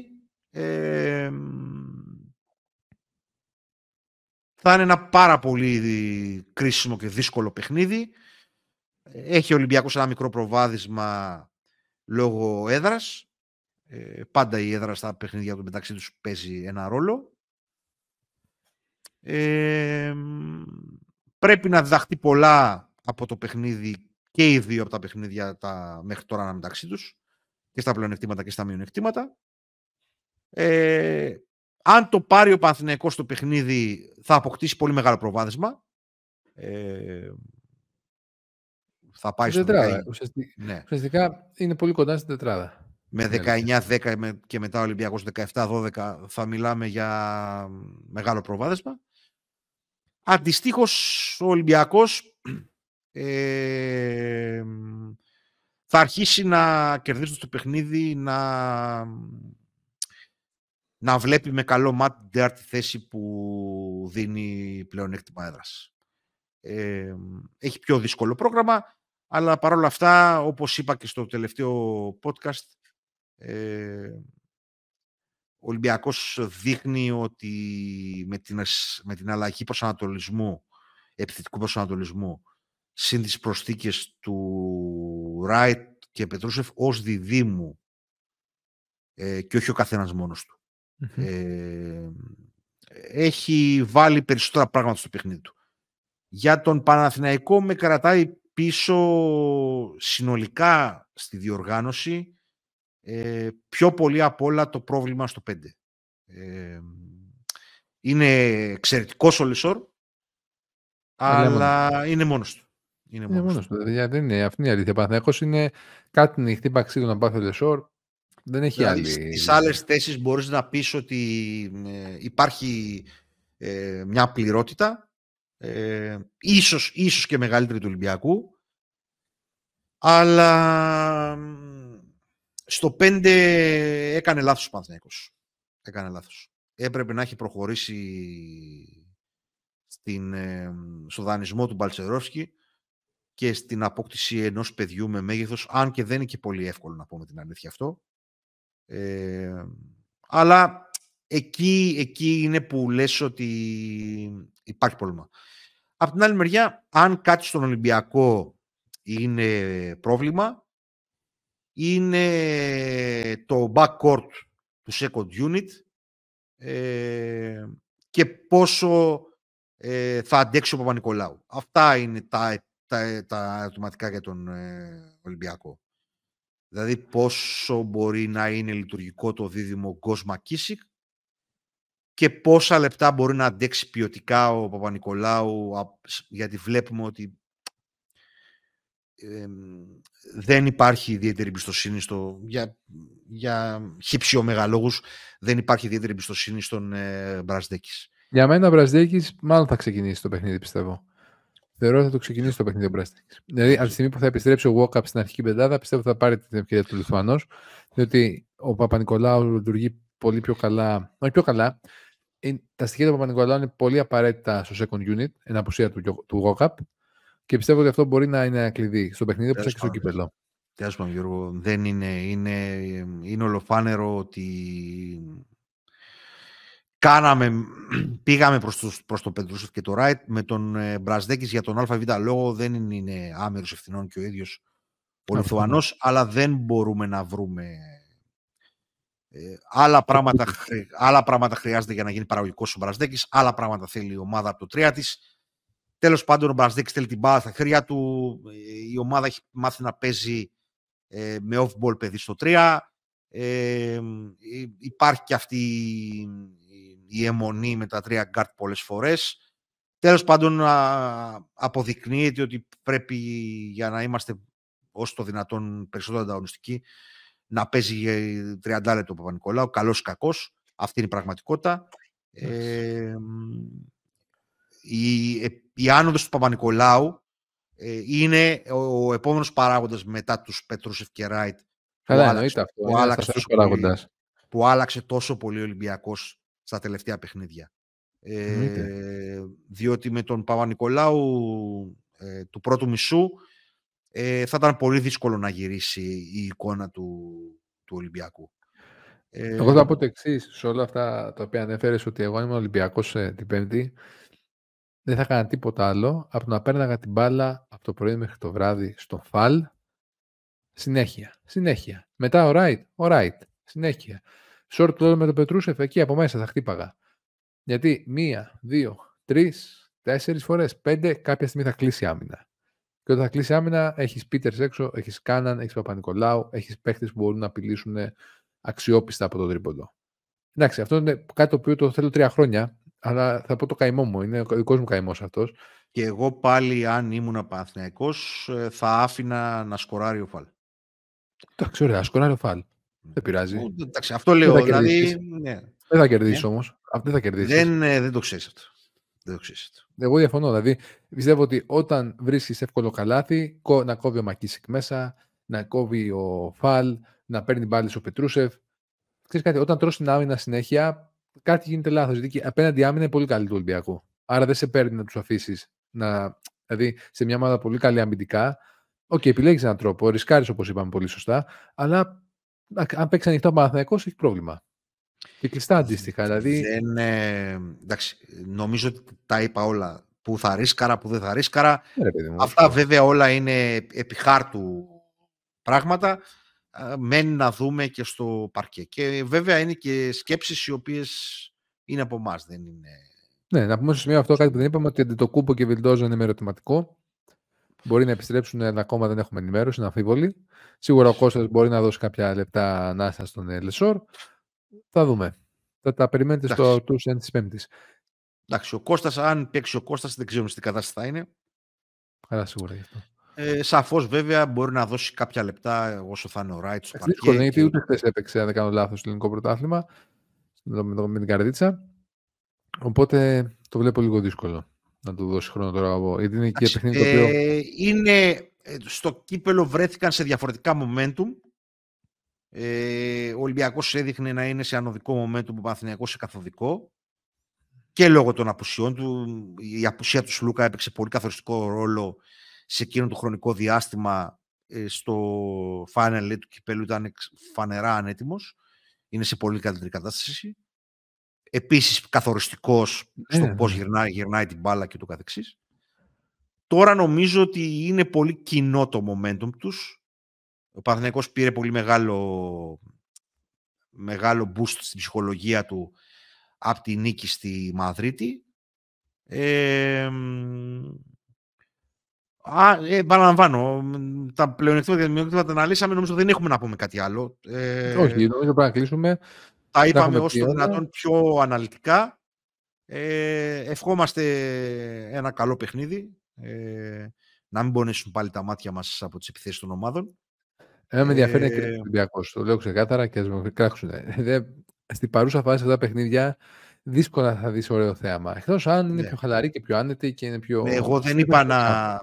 Θα είναι ένα πάρα πολύ κρίσιμο και δύσκολο παιχνίδι. Έχει ο Ολυμπιακός ένα μικρό προβάδισμα λόγω έδρας. Πάντα η έδρα στα παιχνίδια του μεταξύ τους παίζει ένα ρόλο. Πρέπει να διδαχτεί πολλά από το παιχνίδι και οι δύο από τα παιχνίδια μέχρι τώρα μεταξύ τους, και στα πλεονεκτήματα και στα μειονεκτήματα. Αν το πάρει ο Παναθηναϊκός στο παιχνίδι, θα αποκτήσει πολύ μεγάλο προβάδισμα. Θα πάει στο τετράδα. 19. Ναι. Ουσιαστικά είναι πολύ κοντά στην τετράδα. Με 19-10 και μετά ο Ολυμπιακός 17-12 θα μιλάμε για μεγάλο προβάδισμα. Αντιστοίχως ο Ολυμπιακός θα αρχίσει να κερδίσει στο παιχνίδι, να βλέπει με καλό μάτι την τέταρτη θέση που δίνει πλεονέκτημα έδρας. Έχει πιο δύσκολο πρόγραμμα, αλλά παρόλα αυτά, όπως είπα και στο τελευταίο podcast, ο Ολυμπιακός δείχνει ότι με την αλλαγή προσανατολισμού, επιθετικού προσανατολισμού, συν τις προσθήκες του Ράιτ και Πετρούσεφ ως διδήμου, και όχι ο καθένας μόνος του. Έχει βάλει περισσότερα πράγματα στο παιχνίδι του. Για τον Παναθηναϊκό με κρατάει πίσω συνολικά στη διοργάνωση, πιο πολύ απ' όλα το πρόβλημα στο 5. Είναι εξαιρετικός ο Λεσόρ, αλλά είναι μόνος του. Είναι μόνος του. Δηλαδή, δεν είναι, αυτή είναι η αλήθεια. Ο Παναθηναϊκός είναι κάτι νυχτή παξίδου να πάθει ο Λεσόρ. Δεν έχει δηλαδή, άλλη. στις άλλες θέσεις μπορείς να πεις ότι υπάρχει μια πληρότητα, ίσως και μεγαλύτερη του Ολυμπιακού, αλλά στο 5 έκανε λάθος ο Παναθηναϊκός. Έκανε λάθος. Έπρεπε να έχει προχωρήσει στο δανεισμό του Μπαλτσερόφσκι και στην απόκτηση ενός παιδιού με μέγεθος, αν και δεν είναι και πολύ εύκολο να πούμε την αλήθεια αυτό. Αλλά εκεί είναι που λες ότι υπάρχει πρόβλημα. Από την άλλη μεριά, αν κάτι στον Ολυμπιακό είναι πρόβλημα, είναι το backcourt του second unit, και πόσο θα αντέξει ο Παπα-Νικολάου. Αυτά είναι τα ερωτηματικά για τον Ολυμπιακό. Δηλαδή πόσο μπορεί να είναι λειτουργικό το δίδυμο Γκος-Μακίσικ και πόσα λεπτά μπορεί να αντέξει ποιοτικά ο Παπα-Νικολάου, γιατί βλέπουμε ότι δεν υπάρχει ιδιαίτερη εμπιστοσύνη για χυψιομεγαλόγους, δεν υπάρχει ιδιαίτερη εμπιστοσύνη στον Μπραζδέκης. Για μένα ο Μπραζδέκης μάλλον θα ξεκινήσει το παιχνίδι, πιστεύω. Θεωρώ ότι θα το ξεκινήσει το παιχνίδι ο Μπραζδέκης. Δηλαδή, από τη στιγμή που θα επιστρέψει ο Walkup στην αρχική πεντάδα, πιστεύω ότι θα πάρει την ευκαιρία του Λιθουανός, διότι ο Παπα-Νικολάου λειτουργεί πολύ πιο καλά. Όχι πιο καλά. Τα στοιχεία του Παπα-Νικολάου είναι πολύ απαραίτητα στο second unit, εν απουσία του Walkup, και πιστεύω ότι αυτό μπορεί να είναι ένα κλειδί στο παιχνίδι, όπως και στο κύπελλο. Τέλος πάντων, Γιώργο, δεν είναι ολοφάνερο ότι πήγαμε προς τον Πετρούσεφ και το Ράιτ. Με τον Μπραζδέκης για τον ΑΒ λόγο δεν είναι άμερος ευθυνών και ο ίδιος ο Λιθουανός, αλλά δεν μπορούμε να βρούμε άλλα πράγματα χρειάζεται για να γίνει παραγωγικός ο Μπραζδέκης, άλλα πράγματα θέλει η ομάδα από το 3 της. Τέλος πάντων, ο Μπραζδέκης θέλει την μπάλα στα χέρια του. Η ομάδα έχει μάθει να παίζει με off-ball παιδί στο 3. Υπάρχει και αυτή η αιμονή με τα 3 guard πολλές φορές. τέλος πάντων αποδεικνύεται ότι πρέπει, για να είμαστε όσο το δυνατόν περισσότερο ανταγωνιστικοί, να παίζει 30 λεπτό ο Παπα-Νικολάου, καλός ή κακός. Αυτή είναι η πραγματικότητα. Η άνοδος του Παπα-Νικολάου είναι ο επόμενος παράγοντας μετά τους Πετρούσεφ και Ράιτ που άλλαξε τόσο πολύ ο Ολυμπιακός στα τελευταία παιχνίδια. Διότι με τον Παπα-Νικολάου του πρώτου μισού θα ήταν πολύ δύσκολο να γυρίσει η εικόνα του Ολυμπιακού. Εγώ θα πω το εξής, σε όλα αυτά τα οποία ανέφερες, ότι εγώ ήμουν Ολυμπιακός την Πέμπτη, δεν θα έκανα τίποτα άλλο από να παίρναγα την μπάλα από το πρωί μέχρι το βράδυ στο φαλ, συνέχεια. Μετά ο Ράιτ, συνέχεια. Short roll με τον Πετρούσεφ, εκεί από μέσα θα χτύπαγα. Γιατί 1, 2, 3, 4 φορές, 5, κάποια στιγμή θα κλείσει άμυνα. Και όταν θα κλείσει άμυνα, έχεις Πίτερς έξω, έχεις Κάναν, έχεις Παπα-Νικολάου, έχεις παίχτες που μπορούν να απειλήσουν αξιόπιστα από το τρίποντο. Εντάξει, αυτό είναι κάτι το οποίο το θέλω 3 χρόνια, αλλά θα πω το καημό μου, είναι ο δικός μου καημός αυτός. Και εγώ πάλι, αν ήμουν Παναθηναϊκός, θα άφηνα να σκοράρει ο Φαλ. Εντάξει, ωραία, σκοράρει ο Φαλ. Δεν πειράζει. Εντάξει, αυτό λέω. Δηλαδή, ναι. Δεν θα κερδίσει όμως. Δεν θα κερδίσει. Δεν το ξέρεις αυτό. Εγώ διαφωνώ. Δηλαδή, πιστεύω ότι όταν βρίσκεις εύκολο καλάθι, να κόβει ο Μακίσικ μέσα, να κόβει ο Φαλ, να παίρνει μπάλες ο Πετρούσεφ. Ξέρεις κάτι, όταν τρως την άμυνα συνέχεια, κάτι γίνεται λάθος. Γιατί απέναντι άμυνα είναι πολύ καλή του Ολυμπιακού. Άρα δεν σε παίρνει να τους αφήσεις. Δηλαδή, σε μια ομάδα πολύ καλή αμυντικά, επιλέγεις έναν τρόπο, ρισκάρεις όπως είπαμε πολύ σωστά, αλλά αν παίξει ανοιχτό ο Παναθηναϊκός, έχει πρόβλημα. Και κλειστά αντίστοιχα. Δηλαδή... εντάξει, νομίζω ότι τα είπα όλα. Που θα ρίσκαρα, που δεν θα ρίσκαρα. Μου, αυτά βέβαια όλα είναι επί χάρτου πράγματα. Μένει να δούμε και στο παρκέ. Και βέβαια είναι και σκέψεις οι οποίες είναι από εμάς. Δεν είναι... Ναι, να πούμε στο σημείο αυτό κάτι που δεν είπαμε, ότι το Κούμπο και Βιλντόζο είναι με ερωτηματικό. Μπορεί να επιστρέψουν, αλλά ακόμα δεν έχουμε ενημέρωση, είναι αμφίβολοι. Σίγουρα ο Κώστας μπορεί να δώσει κάποια λεπτά ανάσα στον Λεσόρ. Θα δούμε. Θα τα περιμένετε στο Tours της Πέμπτης. Εντάξει, ο Κώστας, αν παίξει ο Κώστας, δεν ξέρουμε στην κατάσταση θα είναι. Άρα σίγουρα γι' αυτό. Σαφώς βέβαια μπορεί να δώσει κάποια λεπτά όσο θα είναι ο Ράιτ στο παρκέ. Είναι γιατί ούτε χθες έπαιξε, αν δεν κάνω λάθος, στο ελληνικό πρωτάθλημα με την Καρδίτσα. Οπότε το βλέπω λίγο δύσκολο να του δώσει χρόνο τώρα. Γιατί είναι και παιχνίδι το οποίο... στο κύπελο βρέθηκαν σε διαφορετικά momentum. Ο Ολυμπιακός έδειχνε να είναι σε ανωδικό momentum, ο Παναθηναϊκός σε καθοδικό. Και λόγω των απουσιών του, η απουσία του Σλούκα έπαιξε πολύ καθοριστικό ρόλο σε εκείνο το χρονικό διάστημα. Στο final του κυπέλου ήταν φανερά ανέτοιμος. Είναι σε πολύ καλύτερη κατάσταση. Επίσης καθοριστικός στο πώς γυρνάει την μπάλα και το καθεξής. Τώρα νομίζω ότι είναι πολύ κοινό το momentum τους. Ο Παναθηναϊκός πήρε πολύ μεγάλο boost στην ψυχολογία του από τη νίκη στη Μαδρίτη. Παραλαμβάνω, τα πλεονεκτήματα και τα μειονεκτήματα τα αναλύσαμε, νομίζω δεν έχουμε να πούμε κάτι άλλο. Όχι, νομίζω πρέπει να κλείσουμε. Τα είπαμε όσο το δυνατόν πιο αναλυτικά. Ευχόμαστε ένα καλό παιχνίδι. Να μην πονέσουν πάλι τα μάτια μας από τις επιθέσεις των ομάδων. Με ενδιαφέρει και ο Ολυμπιακός. Το λέω ξεκάθαρα και ας με κράξουν. Στην παρούσα φάση αυτά τα παιχνίδια δύσκολα θα δεις ωραίο θέαμα. Εκτός αν είναι πιο χαλαρή και πιο άνετη και είναι πιο... Εγώ δεν είπα να...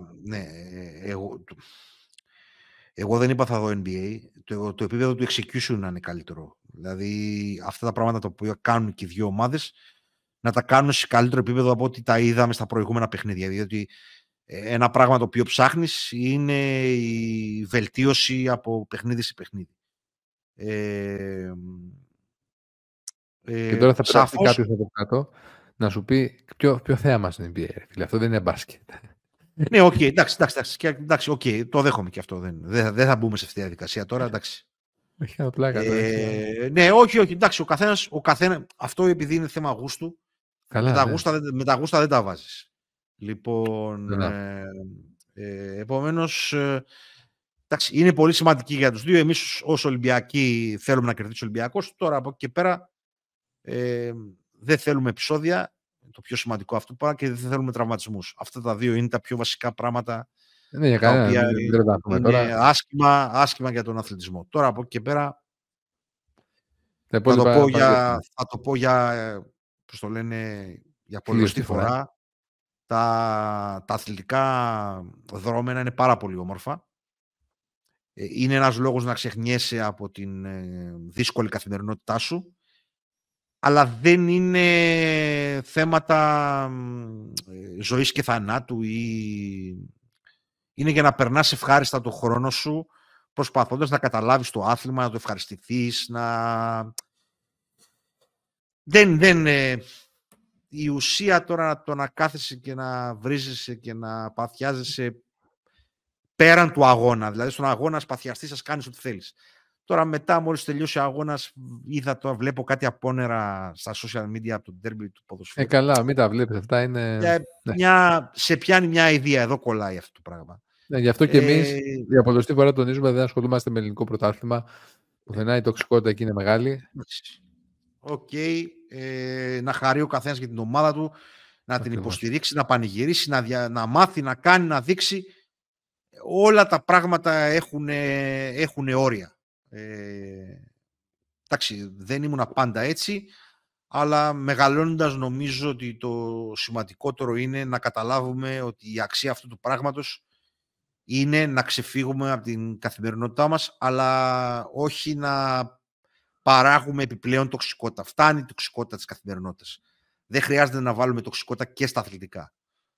Εγώ δεν είπα θα δω NBA. Το επίπεδο του execution να είναι καλύτερο. Δηλαδή αυτά τα πράγματα τα οποία κάνουν και οι δύο ομάδες να τα κάνουν σε καλύτερο επίπεδο από ό,τι τα είδαμε στα προηγούμενα παιχνίδια. Διότι ένα πράγμα το οποίο ψάχνεις είναι η βελτίωση από παιχνίδι σε παιχνίδι. Και τώρα θα περάσει κάποιος από κάτω να σου πει ποιο θέαμα στην NBA. Αυτό δεν είναι μπάσκετ. Ναι, οκ, εντάξει, το δέχομαι και αυτό. Δεν θα μπούμε σε αυτή τη διαδικασία τώρα, εντάξει. Ναι, όχι, εντάξει, ο καθένας, αυτό επειδή είναι θέμα γούστου, με τα γούστα δεν τα βάζεις. Λοιπόν, επομένως, εντάξει, είναι πολύ σημαντική για τους δύο. Εμείς ως Ολυμπιακοί θέλουμε να κερδίσει ο Ολυμπιακός. Τώρα από εκεί και πέρα δεν θέλουμε επεισόδια. το πιο σημαντικό αυτό πράγμα και δεν θέλουμε τραυματισμούς. Αυτά τα δύο είναι τα πιο βασικά πράγματα Ναι, για τα κανένα, οποία δεν θα πούμε είναι τώρα. άσχημα για τον αθλητισμό. Τώρα από εκεί και πέρα Τα θα το πω παγκόσμια. για, πώς το λένε, για πολλωστή φορά. Τα αθλητικά δρόμενα είναι πάρα πολύ όμορφα. Είναι ένας λόγος να ξεχνιέσαι από την δύσκολη καθημερινότητά σου, αλλά δεν είναι θέματα ζωής και θανάτου είναι για να περνάς ευχάριστα το χρόνο σου προσπαθώντας να καταλάβεις το άθλημα, να το ευχαριστηθείς, η ουσία τώρα το να κάθεσαι και να βρίζεσαι και να παθιάζεσαι πέραν του αγώνα. Δηλαδή στον αγώνα σπαθιαστείς, σας κάνεις ό,τι θέλεις. Τώρα μετά μόλις τελειώσει ο αγώνας βλέπω κάτι απόνερα στα social media από το ντέρμπι του ποδοσφαίρου. Καλά, μην τα βλέπεις αυτά. Είναι... Σε πιάνει μια ιδέα, εδώ κολλάει αυτό το πράγμα. Ναι, γι' αυτό και εμείς για πολλωστή φορά τονίζουμε δεν ασχολούμαστε με ελληνικό πρωτάθλημα. Πουθενά η τοξικότητα εκεί είναι μεγάλη. Να χαρεί ο καθένας για την ομάδα του, να την υποστηρίξει, να πανηγυρίσει, να μάθει, να κάνει, να δείξει. Όλα τα πράγματα έχουν όρια. Εντάξει, δεν ήμουν πάντα έτσι, αλλά μεγαλώνοντας νομίζω ότι το σημαντικότερο είναι να καταλάβουμε ότι η αξία αυτού του πράγματος είναι να ξεφύγουμε από την καθημερινότητά μας, αλλά όχι να παράγουμε επιπλέον τοξικότητα. Φτάνει η τοξικότητα της καθημερινότητας. Δεν χρειάζεται να βάλουμε τοξικότητα και στα αθλητικά.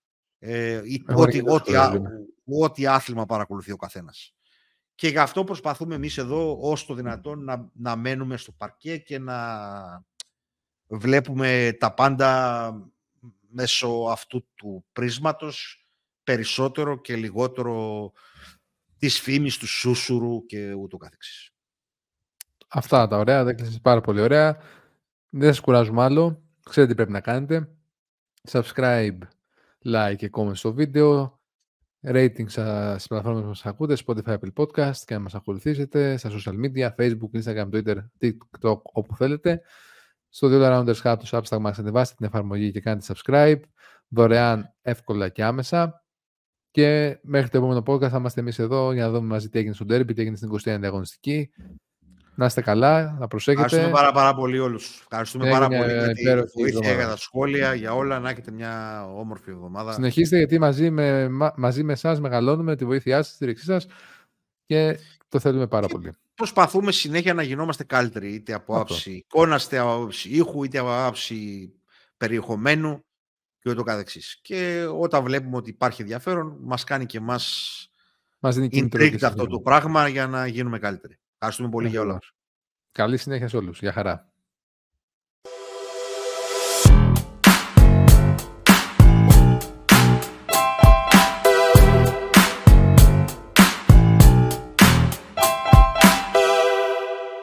Ό,τι άθλημα παρακολουθεί ο καθένας. Και γι' αυτό προσπαθούμε εμείς εδώ όσο το δυνατόν να μένουμε στο παρκέ και να βλέπουμε τα πάντα μέσω αυτού του πρίσματος, περισσότερο και λιγότερο της φήμης, του σούσουρου και ούτω καθεξής. Αυτά τα ωραία, δεν κλείσες πάρα πολύ ωραία. Δεν σας κουράζουμε άλλο. Ξέρετε τι πρέπει να κάνετε. Subscribe, like και comment στο βίντεο. Rating στις πλατφόρμες που μας ακούτε, Spotify, Apple Podcast και να μας ακολουθήσετε στα social media, Facebook, Instagram, Twitter, TikTok, όπου θέλετε. Στο $2 Rounders Hub του Substack μας ανεβάστε την εφαρμογή και κάντε subscribe. Δωρεάν, εύκολα και άμεσα. Και μέχρι το επόμενο podcast θα είμαστε εμείς εδώ για να δούμε μαζί τι έγινε στο Derby, τι έγινε στην 29η αγωνιστική. Να είστε καλά, να προσέχετε. Ευχαριστούμε πάρα πολύ όλους. Ευχαριστούμε πάρα πολύ για τη βοήθεια, για τα σχόλια, για όλα. Να έχετε μια όμορφη εβδομάδα. Συνεχίστε, γιατί μαζί με εσάς μεγαλώνουμε, τη βοήθειά σας, τη στήριξή σας και το θέλουμε πάρα πολύ. Προσπαθούμε συνέχεια να γινόμαστε καλύτεροι, είτε από άψη εικόνας, είτε από άψη ήχου, είτε από άψη περιεχομένου και ούτω καθεξής. Και όταν βλέπουμε ότι υπάρχει ενδιαφέρον, μας κάνει και εμάς intrigue αυτό το πράγμα για να γίνουμε καλύτεροι. Ευχαριστούμε πολύ για όλα. Καλή συνέχεια σε όλους. Γεια χαρά.